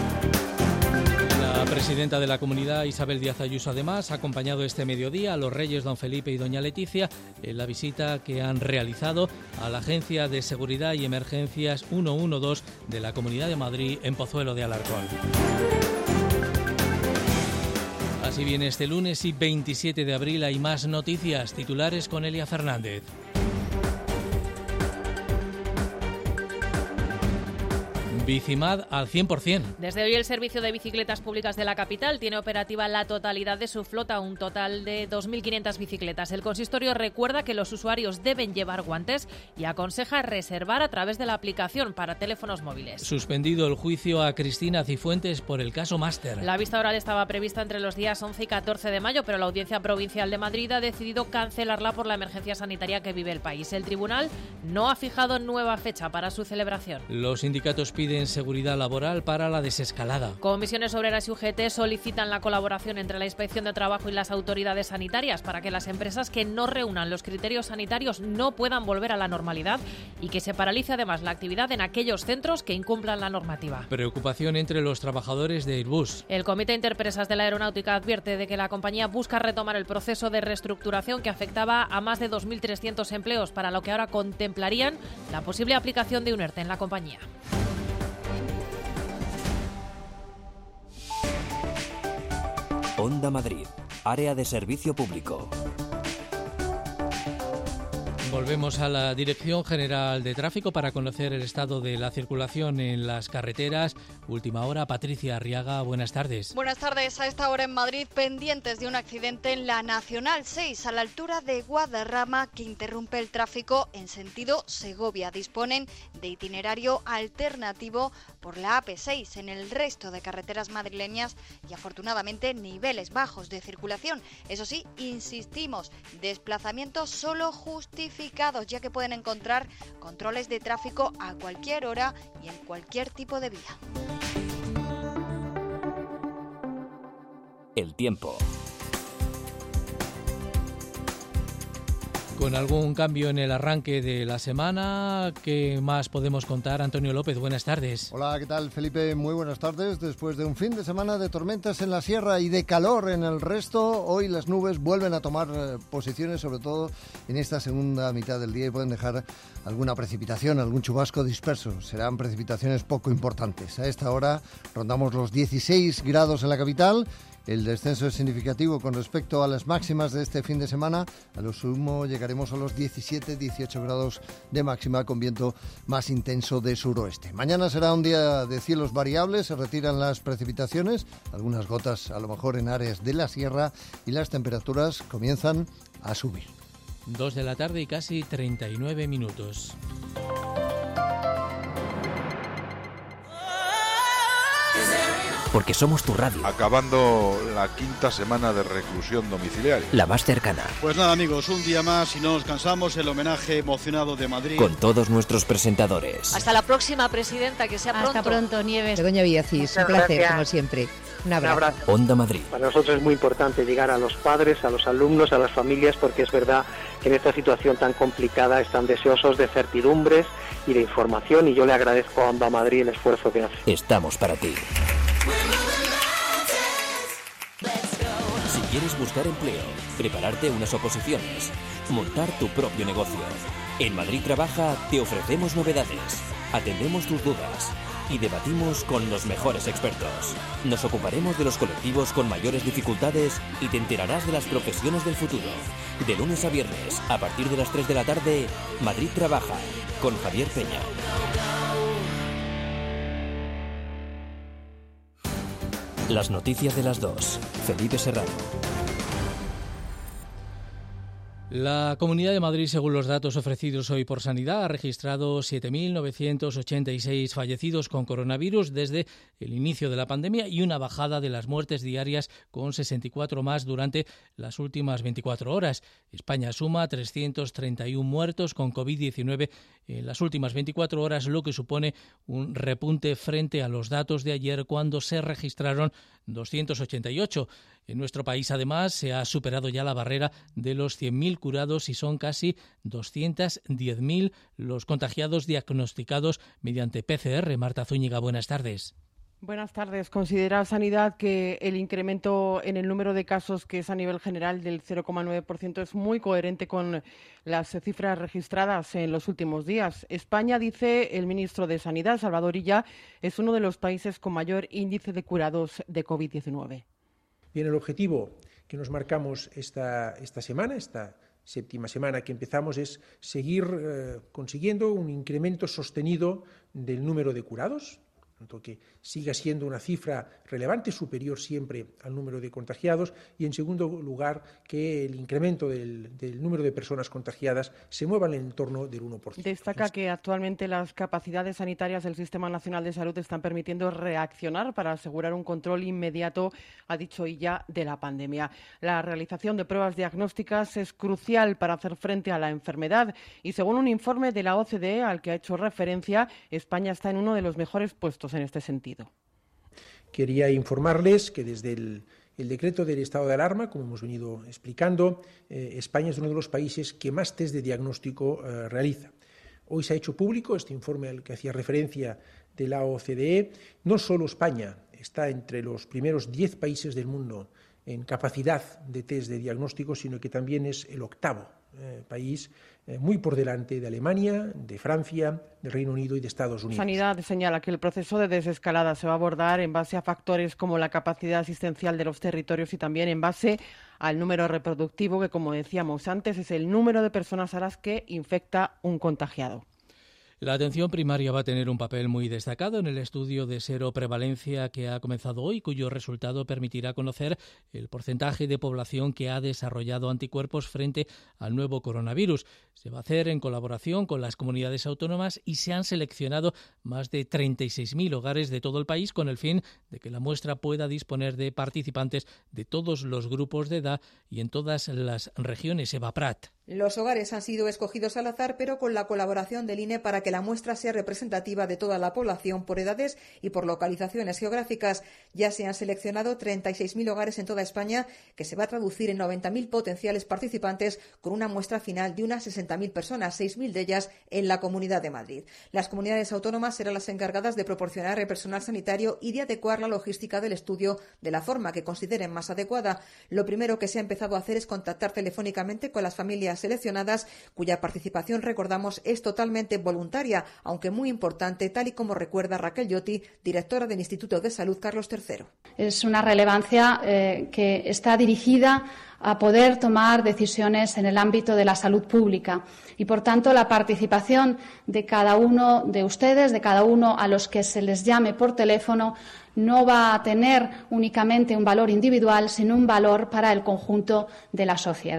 La presidenta de la Comunidad, Isabel Díaz Ayuso, además, ha acompañado este mediodía a los reyes don Felipe y doña Leticia en la visita que han realizado a la Agencia de Seguridad y Emergencias ciento doce de la Comunidad de Madrid en Pozuelo de Alarcón. Así viene este lunes y veintisiete de abril hay más noticias. Titulares con Elia Fernández. Bicimad al cien por cien. Desde hoy el servicio de bicicletas públicas de la capital tiene operativa la totalidad de su flota, un total de dos mil quinientas bicicletas. El consistorio recuerda que los usuarios deben llevar guantes y aconseja reservar a través de la aplicación para teléfonos móviles. Suspendido el juicio a Cristina Cifuentes por el caso Máster. La vista oral estaba prevista entre los días once y catorce de mayo, pero la Audiencia Provincial de Madrid ha decidido cancelarla por la emergencia sanitaria que vive el país. El tribunal no ha fijado nueva fecha para su celebración. Los sindicatos piden en seguridad laboral para la desescalada. Comisiones Obreras y U G T solicitan la colaboración entre la Inspección de Trabajo y las autoridades sanitarias para que las empresas que no reúnan los criterios sanitarios no puedan volver a la normalidad y que se paralice además la actividad en aquellos centros que incumplan la normativa. Preocupación entre los trabajadores de Airbus. El Comité Interempresas de la Aeronáutica advierte de que la compañía busca retomar el proceso de reestructuración que afectaba a más de dos mil trescientos empleos, para lo que ahora contemplarían la posible aplicación de un ERTE en la compañía. Onda Madrid, área de servicio público. Volvemos a la Dirección General de Tráfico para conocer el estado de la circulación en las carreteras. Última hora, Patricia Arriaga, buenas tardes. Buenas tardes. A esta hora en Madrid, pendientes de un accidente en la Nacional seis, a la altura de Guadarrama, que interrumpe el tráfico en sentido Segovia. Disponen de itinerario alternativo por la A P seis. En el resto de carreteras madrileñas y afortunadamente niveles bajos de circulación. Eso sí, insistimos, desplazamientos solo justificados, ya que pueden encontrar controles de tráfico a cualquier hora y en cualquier tipo de vía. El tiempo. Con algún cambio en el arranque de la semana, ¿qué más podemos contar? Antonio López, buenas tardes. Hola, ¿qué tal, Felipe? Muy buenas tardes. Después de un fin de semana de tormentas en la sierra y de calor en el resto, hoy las nubes vuelven a tomar eh, posiciones, sobre todo en esta segunda mitad del día, y pueden dejar alguna precipitación, algún chubasco disperso. Serán precipitaciones poco importantes. A esta hora rondamos los dieciséis grados en la capital. El descenso es significativo con respecto a las máximas de este fin de semana. A lo sumo llegaremos a los diecisiete dieciocho grados de máxima, con viento más intenso de suroeste. Mañana será un día de cielos variables, se retiran las precipitaciones, algunas gotas a lo mejor en áreas de la sierra, y las temperaturas comienzan a subir. Dos de la tarde y casi treinta y nueve minutos. porque somos tu radio. Acabando la quinta semana de reclusión domiciliaria. La más cercana. Pues nada, amigos, un día más y no nos cansamos, el homenaje emocionado de Madrid. Con todos nuestros presentadores. Hasta la próxima, presidenta, que sea pronto. Hasta pronto, Nieves. Begoña Villacís, un placer, gracias. Como siempre. Un abrazo. Un abrazo. Onda Madrid. Para nosotros es muy importante llegar a los padres, a los alumnos, a las familias, porque es verdad que en esta situación tan complicada están deseosos de certidumbres y de información, y yo le agradezco a Onda Madrid el esfuerzo que hace. Estamos para ti. Si quieres buscar empleo, prepararte unas oposiciones, montar tu propio negocio, en Madrid Trabaja te ofrecemos novedades, atendemos tus dudas y debatimos con los mejores expertos. Nos ocuparemos de los colectivos con mayores dificultades y te enterarás de las profesiones del futuro. De lunes a viernes, a partir de las tres de la tarde, Madrid Trabaja, con Javier Peña. Las noticias de las dos. Felipe Serrano. La Comunidad de Madrid, según los datos ofrecidos hoy por Sanidad, ha registrado siete mil novecientos ochenta y seis fallecidos con coronavirus desde el inicio de la pandemia y una bajada de las muertes diarias con sesenta y cuatro más durante las últimas veinticuatro horas. España suma trescientos treinta y uno muertos con covid diecinueve en las últimas veinticuatro horas, lo que supone un repunte frente a los datos de ayer, cuando se registraron doscientos ochenta y ocho. En nuestro país, además, se ha superado ya la barrera de los cien mil curados y son casi doscientos diez mil los contagiados diagnosticados mediante P C R. Marta Zúñiga, buenas tardes. Buenas tardes. Considera Sanidad que el incremento en el número de casos, que es a nivel general del cero coma nueve por ciento, es muy coherente con las cifras registradas en los últimos días. España, dice el ministro de Sanidad, Salvador Illa, es uno de los países con mayor índice de curados de covid diecinueve. Bien, el objetivo que nos marcamos esta, esta semana, esta séptima semana que empezamos, es seguir eh, consiguiendo un incremento sostenido del número de curados, tanto que siga siendo una cifra relevante, superior siempre al número de contagiados, y en segundo lugar que el incremento del, del número de personas contagiadas se mueva en el entorno del uno por ciento. Destaca que actualmente las capacidades sanitarias del Sistema Nacional de Salud están permitiendo reaccionar para asegurar un control inmediato, ha dicho ella, de la pandemia. La realización de pruebas diagnósticas es crucial para hacer frente a la enfermedad y, según un informe de la O C D E al que ha hecho referencia, España está en uno de los mejores puestos en este sentido. Quería informarles que desde el, el decreto del estado de alarma, como hemos venido explicando, eh, España es uno de los países que más test de diagnóstico eh, realiza. Hoy se ha hecho público este informe al que hacía referencia de la O C D E. No solo España está entre los primeros diez países del mundo en capacidad de test de diagnóstico, sino que también es el octavo eh, país, eh, muy por delante de Alemania, de Francia, del Reino Unido y de Estados Unidos. Sanidad señala que el proceso de desescalada se va a abordar en base a factores como la capacidad asistencial de los territorios y también en base al número reproductivo, que, como decíamos antes, es el número de personas a las que infecta un contagiado. La atención primaria va a tener un papel muy destacado en el estudio de seroprevalencia que ha comenzado hoy, cuyo resultado permitirá conocer el porcentaje de población que ha desarrollado anticuerpos frente al nuevo coronavirus. Se va a hacer en colaboración con las comunidades autónomas y se han seleccionado más de treinta y seis mil hogares de todo el país con el fin de que la muestra pueda disponer de participantes de todos los grupos de edad y en todas las regiones. Eva Prat. Los hogares han sido escogidos al azar, pero con la colaboración del I N E para que la muestra sea representativa de toda la población por edades y por localizaciones geográficas. Ya se han seleccionado treinta y seis mil hogares en toda España, que se va a traducir en noventa mil potenciales participantes con una muestra final de unas sesenta mil personas, seis mil de ellas en la Comunidad de Madrid. Las comunidades autónomas serán las encargadas de proporcionar el personal sanitario y de adecuar la logística del estudio de la forma que consideren más adecuada. Lo primero que se ha empezado a hacer es contactar telefónicamente con las familias seleccionadas, cuya participación, recordamos, es totalmente voluntaria, aunque muy importante, tal y como recuerda Raquel Lloti, directora del Instituto de Salud Carlos tercero. Es una relevancia eh, que está dirigida a poder tomar decisiones en el ámbito de la salud pública y, por tanto, la participación de cada uno de ustedes, de cada uno a los que se les llame por teléfono, no va a tener únicamente un valor individual, sino un valor para el conjunto de la sociedad.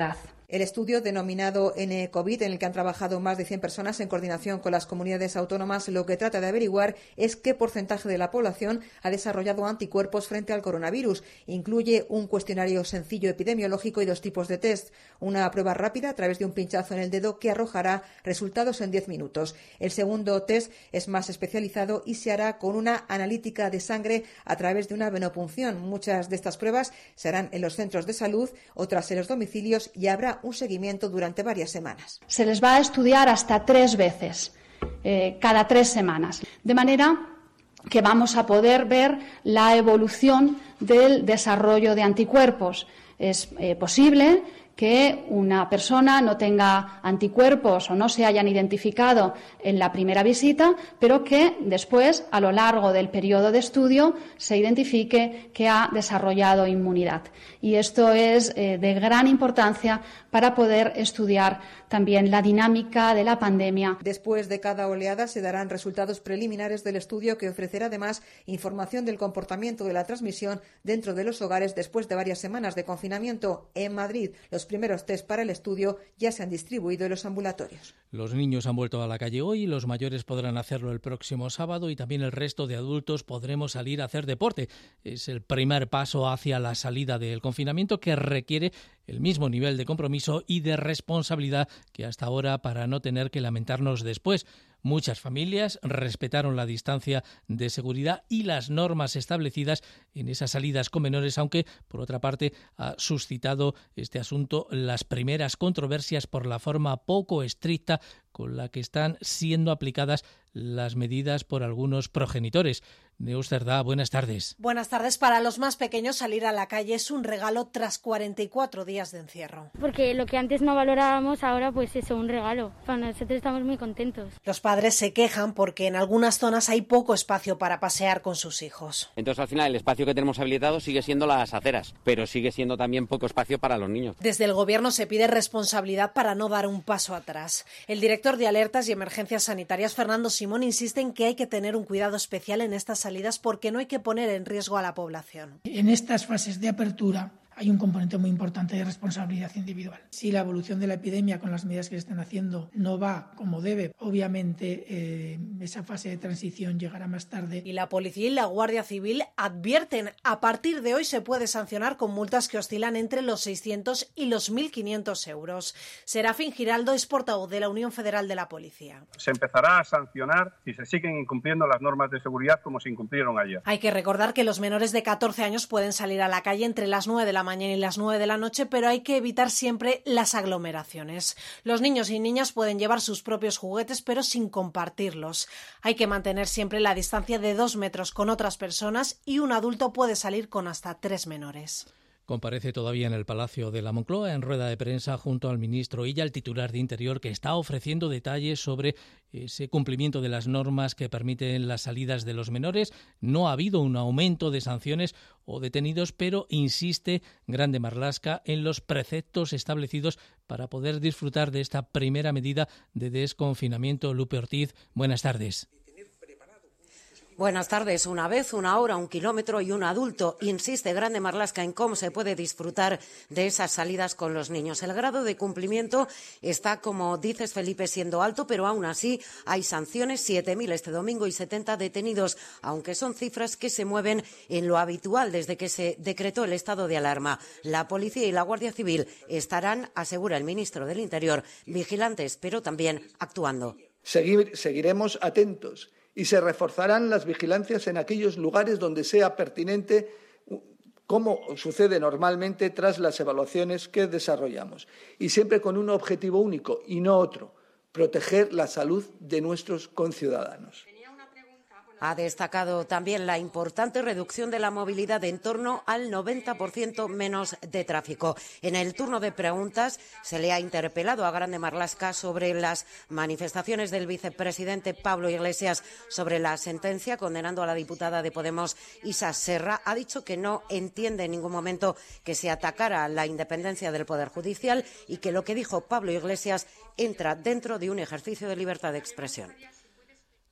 El estudio denominado N COVID, en el que han trabajado más de cien personas en coordinación con las comunidades autónomas, lo que trata de averiguar es qué porcentaje de la población ha desarrollado anticuerpos frente al coronavirus. Incluye un cuestionario sencillo epidemiológico y dos tipos de test. Una prueba rápida a través de un pinchazo en el dedo que arrojará resultados en diez minutos. El segundo test es más especializado y se hará con una analítica de sangre a través de una venopunción. Muchas de estas pruebas se harán en los centros de salud, otras en los domicilios y habrá un seguimiento durante varias semanas. Se les va a estudiar hasta tres veces, eh, cada tres semanas, de manera que vamos a poder ver la evolución del desarrollo de anticuerpos. Es eh, posible que una persona no tenga anticuerpos o no se hayan identificado en la primera visita, pero que después, a lo largo del periodo de estudio, se identifique que ha desarrollado inmunidad. Y esto es eh, de gran importancia para poder estudiar también la dinámica de la pandemia. Después de cada oleada se darán resultados preliminares del estudio, que ofrecerá además información del comportamiento de la transmisión dentro de los hogares después de varias semanas de confinamiento. En Madrid, los primeros test para el estudio ya se han distribuido en los ambulatorios. Los niños han vuelto a la calle hoy, los mayores podrán hacerlo el próximo sábado y también el resto de adultos podremos salir a hacer deporte. Es el primer paso hacia la salida del confinamiento, que requiere el mismo nivel de compromiso y de responsabilidad que hasta ahora, para no tener que lamentarnos después. Muchas familias respetaron la distancia de seguridad y las normas establecidas en esas salidas con menores, aunque, por otra parte, ha suscitado este asunto las primeras controversias por la forma poco estricta con la que están siendo aplicadas las medidas por algunos progenitores. Neus Cerdá, buenas tardes. Buenas tardes. Para los más pequeños, salir a la calle es un regalo tras cuarenta y cuatro días de encierro. Porque lo que antes no valorábamos, ahora pues eso, un regalo. Para nosotros estamos muy contentos. Los padres se quejan porque en algunas zonas hay poco espacio para pasear con sus hijos. Entonces, al final, el espacio que tenemos habilitado sigue siendo las aceras, pero sigue siendo también poco espacio para los niños. Desde el Gobierno se pide responsabilidad para no dar un paso atrás. El director de Alertas y Emergencias Sanitarias, Fernando Simón, insiste en que hay que tener un cuidado especial en estas salidas porque no hay que poner en riesgo a la población. En estas fases de apertura hay un componente muy importante de responsabilidad individual. Si la evolución de la epidemia con las medidas que se están haciendo no va como debe, obviamente eh, esa fase de transición llegará más tarde. Y la Policía y la Guardia Civil advierten, a partir de hoy se puede sancionar con multas que oscilan entre los seiscientos y los mil quinientos euros. Serafín Giraldo es portavoz de la Unión Federal de la Policía. Se empezará a sancionar si se siguen incumpliendo las normas de seguridad como se incumplieron ayer. Hay que recordar que los menores de catorce años pueden salir a la calle entre las nueve de la mañana y las nueve de la noche, pero hay que evitar siempre las aglomeraciones. Los niños y niñas pueden llevar sus propios juguetes, pero sin compartirlos. Hay que mantener siempre la distancia de dos metros con otras personas y un adulto puede salir con hasta tres menores. Comparece todavía en el Palacio de la Moncloa en rueda de prensa junto al ministro Illa, el titular de Interior, que está ofreciendo detalles sobre ese cumplimiento de las normas que permiten las salidas de los menores. No ha habido un aumento de sanciones o detenidos, pero insiste Grande Marlaska en los preceptos establecidos para poder disfrutar de esta primera medida de desconfinamiento. Lupe Ortiz, buenas tardes. Buenas tardes. Una vez, una hora, un kilómetro y un adulto. Insiste Grande Marlaska en cómo se puede disfrutar de esas salidas con los niños. El grado de cumplimiento está, como dices, Felipe, siendo alto, pero aún así hay sanciones, siete mil este domingo y setenta detenidos, aunque son cifras que se mueven en lo habitual desde que se decretó el estado de alarma. La Policía y la Guardia Civil estarán, asegura el ministro del Interior, vigilantes, pero también actuando. Seguir, seguiremos atentos. Y se reforzarán las vigilancias en aquellos lugares donde sea pertinente, como sucede normalmente tras las evaluaciones que desarrollamos. Y siempre con un objetivo único y no otro: proteger la salud de nuestros conciudadanos. Ha destacado también la importante reducción de la movilidad en torno al noventa por ciento menos de tráfico. En el turno de preguntas se le ha interpelado a Grande Marlaska sobre las manifestaciones del vicepresidente Pablo Iglesias sobre la sentencia condenando a la diputada de Podemos Isa Serra. Ha dicho que no entiende en ningún momento que se atacara la independencia del Poder Judicial y que lo que dijo Pablo Iglesias entra dentro de un ejercicio de libertad de expresión.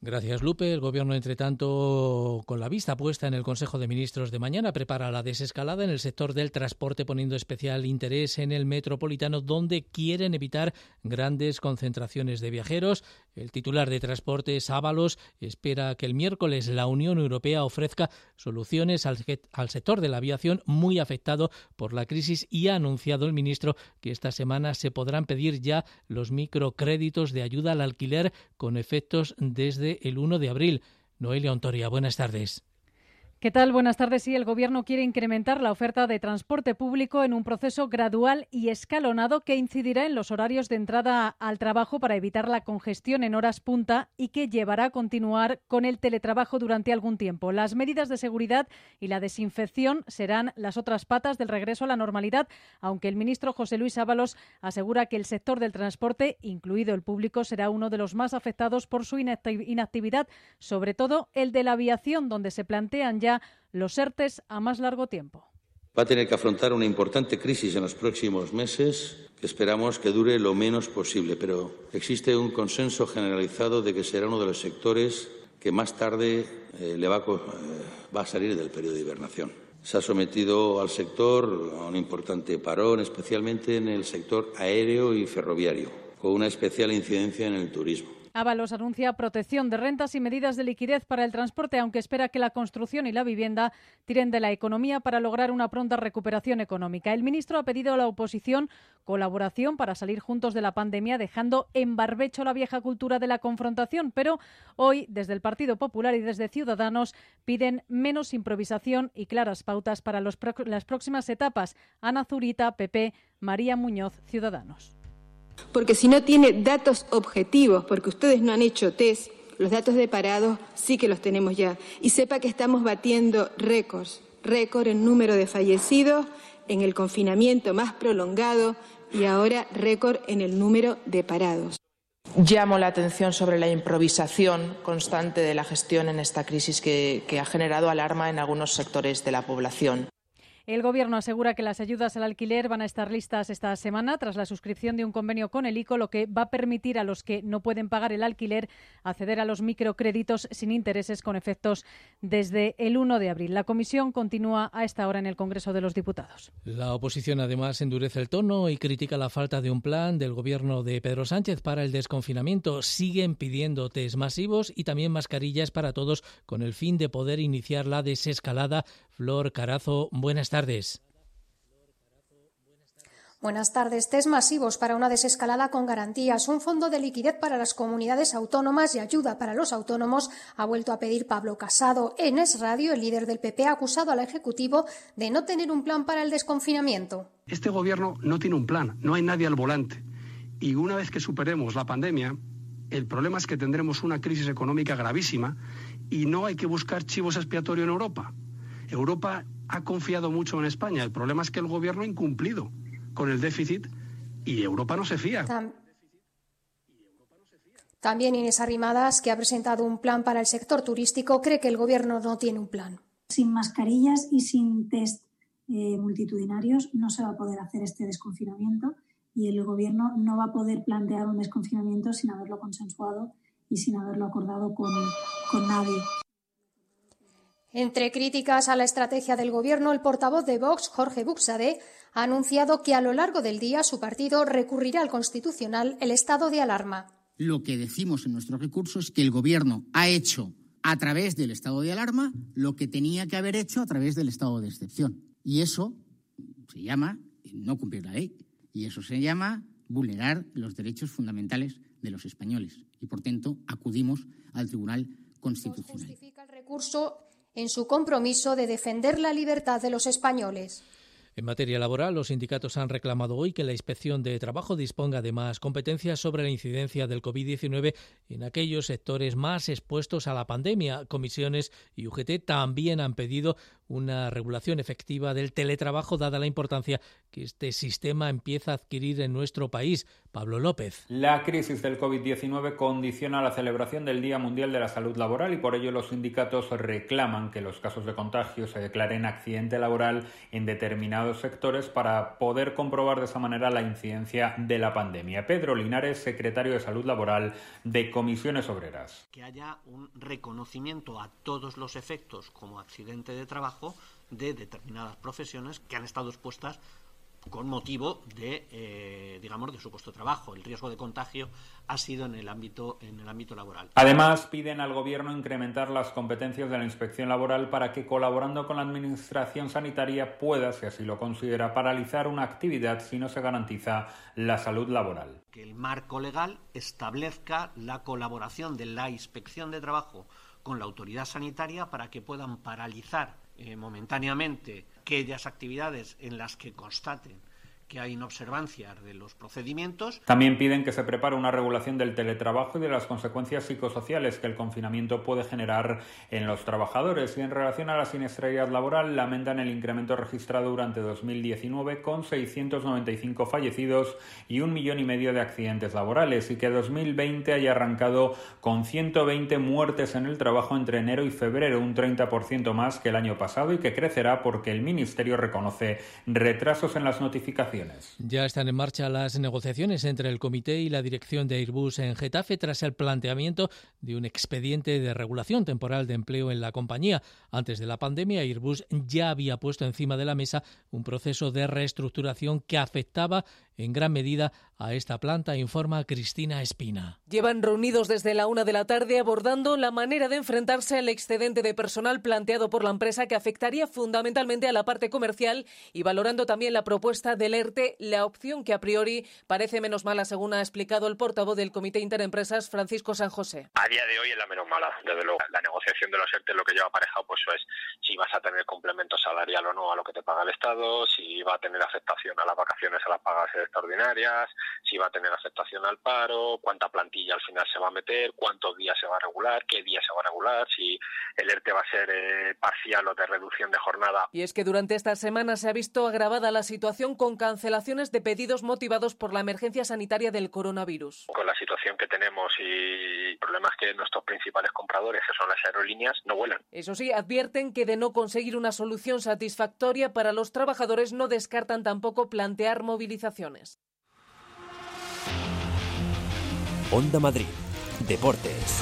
Gracias, Lupe. El Gobierno, entre tanto, con la vista puesta en el Consejo de Ministros de mañana, prepara la desescalada en el sector del transporte, poniendo especial interés en el metropolitano, donde quieren evitar grandes concentraciones de viajeros. El titular de Transportes, Ábalos, espera que el miércoles la Unión Europea ofrezca soluciones al, al sector de la aviación muy afectado por la crisis, y ha anunciado el ministro que esta semana se podrán pedir ya los microcréditos de ayuda al alquiler con efectos desde el uno de abril. Noelia Ontoria, buenas tardes. ¿Qué tal? Buenas tardes. Sí, el Gobierno quiere incrementar la oferta de transporte público en un proceso gradual y escalonado que incidirá en los horarios de entrada al trabajo para evitar la congestión en horas punta y que llevará a continuar con el teletrabajo durante algún tiempo. Las medidas de seguridad y la desinfección serán las otras patas del regreso a la normalidad, aunque el ministro José Luis Ábalos asegura que el sector del transporte, incluido el público, será uno de los más afectados por su inactividad, sobre todo el de la aviación, donde se plantean ya los ERTES a más largo tiempo. Va a tener que afrontar una importante crisis en los próximos meses que esperamos que dure lo menos posible, pero existe un consenso generalizado de que será uno de los sectores que más tarde eh, le va a, eh, va a salir del periodo de hibernación. Se ha sometido al sector a un importante parón, especialmente en el sector aéreo y ferroviario, con una especial incidencia en el turismo. Ábalos anuncia protección de rentas y medidas de liquidez para el transporte, aunque espera que la construcción y la vivienda tiren de la economía para lograr una pronta recuperación económica. El ministro ha pedido a la oposición colaboración para salir juntos de la pandemia, dejando en barbecho la vieja cultura de la confrontación. Pero hoy, desde el Partido Popular y desde Ciudadanos, piden menos improvisación y claras pautas para los pro- las próximas etapas. Ana Zurita, P P, María Muñoz, Ciudadanos. Porque si no tiene datos objetivos, porque ustedes no han hecho test, los datos de parados sí que los tenemos ya. Y sepa que estamos batiendo récords, récord en número de fallecidos, en el confinamiento más prolongado y ahora récord en el número de parados. Llamo la atención sobre la improvisación constante de la gestión en esta crisis que, que ha generado alarma en algunos sectores de la población. El Gobierno asegura que las ayudas al alquiler van a estar listas esta semana tras la suscripción de un convenio con el ICO, lo que va a permitir a los que no pueden pagar el alquiler acceder a los microcréditos sin intereses con efectos desde el uno de abril. La comisión continúa a esta hora en el Congreso de los Diputados. La oposición además endurece el tono y critica la falta de un plan del Gobierno de Pedro Sánchez para el desconfinamiento. Siguen pidiendo test masivos y también mascarillas para todos con el fin de poder iniciar la desescalada. Flor Carazo, buenas tardes. Buenas tardes. Test masivos para una desescalada con garantías. Un fondo de liquidez para las comunidades autónomas y ayuda para los autónomos ha vuelto a pedir Pablo Casado. En Es Radio, el líder del P P ha acusado al Ejecutivo de no tener un plan para el desconfinamiento. Este Gobierno no tiene un plan, no hay nadie al volante. Y una vez que superemos la pandemia, el problema es que tendremos una crisis económica gravísima y no hay que buscar chivos expiatorios en Europa. Europa ha confiado mucho en España. El problema es que el Gobierno ha incumplido con el déficit y Europa no se fía. También Inés Arrimadas, que ha presentado un plan para el sector turístico, cree que el Gobierno no tiene un plan. Sin mascarillas y sin test eh, multitudinarios no se va a poder hacer este desconfinamiento y el Gobierno no va a poder plantear un desconfinamiento sin haberlo consensuado y sin haberlo acordado con, con nadie. Entre críticas a la estrategia del Gobierno, el portavoz de Vox, Jorge Buxadé, ha anunciado que a lo largo del día su partido recurrirá al Constitucional el estado de alarma. Lo que decimos en nuestro recurso es que el Gobierno ha hecho a través del estado de alarma lo que tenía que haber hecho a través del estado de excepción. Y eso se llama no cumplir la ley. Y eso se llama vulnerar los derechos fundamentales de los españoles. Y, por tanto, acudimos al Tribunal Constitucional. Justifica el recurso en su compromiso de defender la libertad de los españoles. En materia laboral, los sindicatos han reclamado hoy que la Inspección de Trabajo disponga de más competencias sobre la incidencia del covid diecinueve en aquellos sectores más expuestos a la pandemia. Comisiones y U G T también han pedido una regulación efectiva del teletrabajo, dada la importancia que este sistema empieza a adquirir en nuestro país. Pablo López. La crisis del COVID diecinueve condiciona la celebración del Día Mundial de la Salud Laboral y por ello los sindicatos reclaman que los casos de contagio se declaren accidente laboral en determinados sectores para poder comprobar de esa manera la incidencia de la pandemia. Pedro Linares, secretario de Salud Laboral de Comisiones Obreras. Que haya un reconocimiento a todos los efectos como accidente de trabajo de determinadas profesiones que han estado expuestas con motivo de, eh, digamos, de su puesto de trabajo. El riesgo de contagio ha sido en el ámbito, en el ámbito laboral. Además, piden al Gobierno incrementar las competencias de la Inspección Laboral para que, colaborando con la Administración Sanitaria, pueda, si así lo considera, paralizar una actividad si no se garantiza la salud laboral. Que el marco legal establezca la colaboración de la Inspección de Trabajo con la autoridad sanitaria para que puedan paralizar eh, momentáneamente aquellas actividades en las que constaten que hay inobservancias de los procedimientos. También piden que se prepare una regulación del teletrabajo y de las consecuencias psicosociales que el confinamiento puede generar en los trabajadores. Y en relación a la siniestralidad laboral, lamentan el incremento registrado durante dos mil diecinueve con seiscientos noventa y cinco fallecidos y un millón y medio de accidentes laborales, y que dos mil veinte haya arrancado con ciento veinte muertes en el trabajo entre enero y febrero, un treinta por ciento más que el año pasado, y que crecerá porque el Ministerio reconoce retrasos en las notificaciones. Ya están en marcha las negociaciones entre el comité y la dirección de Airbus en Getafe tras el planteamiento de un expediente de regulación temporal de empleo en la compañía. Antes de la pandemia, Airbus ya había puesto encima de la mesa un proceso de reestructuración que afectaba en gran medida a esta planta, informa Cristina Espina. Llevan reunidos desde la una de la tarde abordando la manera de enfrentarse al excedente de personal planteado por la empresa, que afectaría fundamentalmente a la parte comercial, y valorando también la propuesta del ERTE, la opción que a priori parece menos mala, según ha explicado el portavoz del Comité Interempresas, Francisco San José. A día de hoy es la menos mala, desde luego. La negociación de los ERTE lo que lleva aparejado pues es si vas a tener complemento salarial o no a lo que te paga el Estado, si va a tener afectación a las vacaciones, a las pagas extraordinarias, si va a tener afectación al paro, cuánta plantilla al final se va a meter, cuántos días se va a regular, qué días se va a regular, si el ERTE va a ser eh, parcial o de reducción de jornada. Y es que durante esta semana se ha visto agravada la situación con cancelaciones de pedidos motivados por la emergencia sanitaria del coronavirus. Con la situación que tenemos y problemas que nuestros principales compradores, que son las aerolíneas, no vuelan. Eso sí, advierten que de no conseguir una solución satisfactoria para los trabajadores, no descartan tampoco plantear movilizaciones. Onda Madrid, Deportes.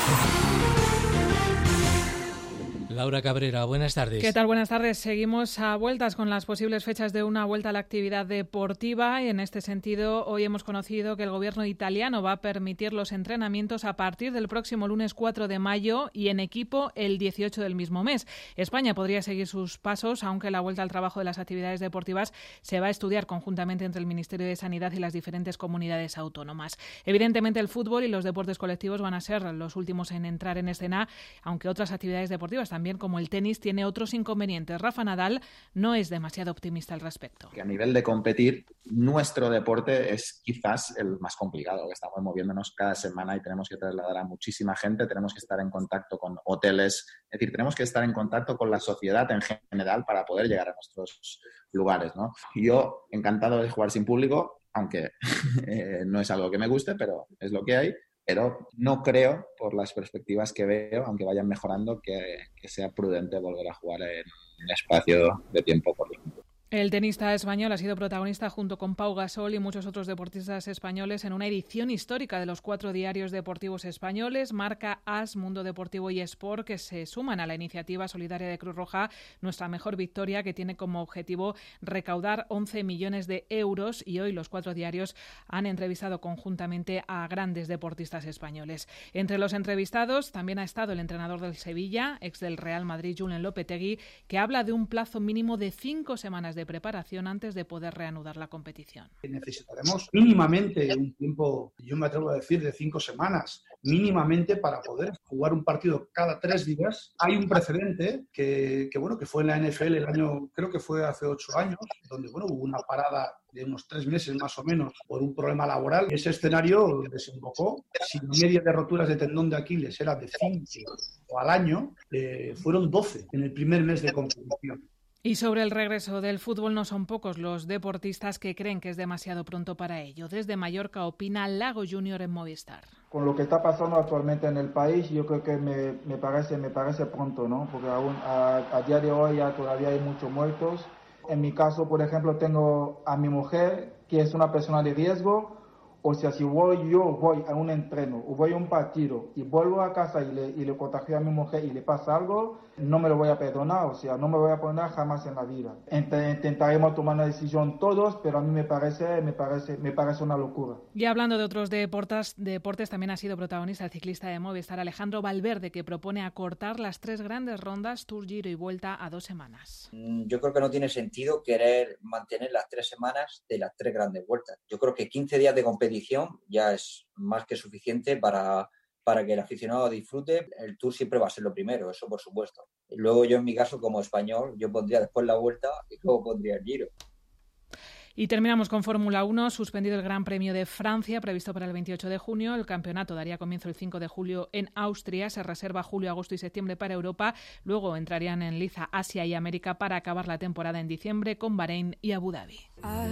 Laura Cabrera, buenas tardes. ¿Qué tal? Buenas tardes. Seguimos a vueltas con las posibles fechas de una vuelta a la actividad deportiva, y en este sentido hoy hemos conocido que el gobierno italiano va a permitir los entrenamientos a partir del próximo lunes cuatro de mayo y en equipo el dieciocho del mismo mes. España podría seguir sus pasos, aunque la vuelta al trabajo de las actividades deportivas se va a estudiar conjuntamente entre el Ministerio de Sanidad y las diferentes comunidades autónomas. Evidentemente el fútbol y los deportes colectivos van a ser los últimos en entrar en escena, aunque otras actividades deportivas también, como el tenis, tiene otros inconvenientes. Rafa Nadal no es demasiado optimista al respecto. Que a nivel de competir, nuestro deporte es quizás el más complicado, que estamos moviéndonos cada semana y tenemos que trasladar a muchísima gente, tenemos que estar en contacto con hoteles, es decir, tenemos que estar en contacto con la sociedad en general para poder llegar a nuestros lugares, ¿no? Yo encantado de jugar sin público, aunque eh, no es algo que me guste, pero es lo que hay. Pero no creo, por las perspectivas que veo, aunque vayan mejorando, que, que sea prudente volver a jugar en un espacio de tiempo por ejemplo. El tenista español ha sido protagonista junto con Pau Gasol y muchos otros deportistas españoles en una edición histórica de los cuatro diarios deportivos españoles, Marca, As, Mundo Deportivo y Sport, que se suman a la iniciativa solidaria de Cruz Roja Nuestra Mejor Victoria, que tiene como objetivo recaudar once millones de euros, y hoy los cuatro diarios han entrevistado conjuntamente a grandes deportistas españoles. Entre los entrevistados también ha estado el entrenador del Sevilla, ex del Real Madrid, Julen Lopetegui, que habla de un plazo mínimo de cinco semanas de de preparación antes de poder reanudar la competición. Necesitaremos mínimamente un tiempo, yo me atrevo a decir, de cinco semanas, mínimamente para poder jugar un partido cada tres días. Hay un precedente que, que, bueno, que fue en la N F L el año, creo que fue hace ocho años, donde bueno, hubo una parada de unos tres meses más o menos por un problema laboral. Ese escenario desembocó. Si la media de roturas de tendón de Aquiles era de cinco o al año, eh, fueron doce en el primer mes de competición. Y sobre el regreso del fútbol, no son pocos los deportistas que creen que es demasiado pronto para ello. Desde Mallorca opina Lago Junior en Movistar. Con lo que está pasando actualmente en el país, yo creo que me, me parece me parece pronto, ¿no? Porque aún a, a día de hoy ya todavía hay muchos muertos. En mi caso, por ejemplo, tengo a mi mujer, que es una persona de riesgo. O sea, si voy yo voy a un entreno o voy a un partido y vuelvo a casa y le, y le contagio a mi mujer y le pasa algo, no me lo voy a perdonar, o sea, no me voy a perdonar jamás en la vida. Intentaremos tomar una decisión todos, pero a mí me parece, me parece, me parece una locura. Y hablando de otros deportes, deportes, también ha sido protagonista el ciclista de Movistar Alejandro Valverde, que propone acortar las tres grandes rondas, Tour, Giro y Vuelta, a dos semanas. Yo creo que no tiene sentido querer mantener las tres semanas de las tres grandes vueltas. Yo creo que quince días de competición ya es más que suficiente para, para que el aficionado disfrute. El Tour siempre va a ser lo primero, eso por supuesto. Y luego yo en mi caso como español, yo pondría después la Vuelta y luego pondría el Giro. Y terminamos con Fórmula uno, suspendido el Gran Premio de Francia, previsto para el veintiocho de junio. El campeonato daría comienzo el cinco de julio en Austria. Se reserva julio, agosto y septiembre para Europa. Luego entrarían en liza Asia y América para acabar la temporada en diciembre con Bahrein y Abu Dhabi.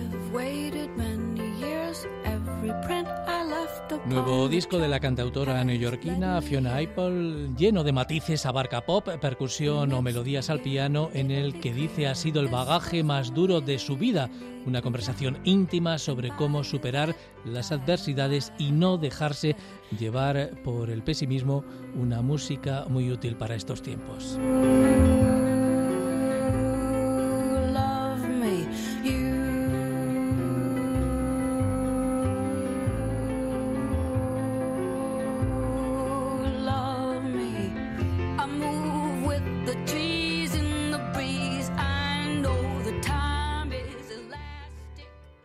Nuevo disco de la cantautora neoyorquina Fiona Apple, lleno de matices, abarca pop, percusión o melodías al piano, en el que dice ha sido el bagaje más duro de su vida. Una conversación íntima sobre cómo superar las adversidades y no dejarse llevar por el pesimismo, una música muy útil para estos tiempos.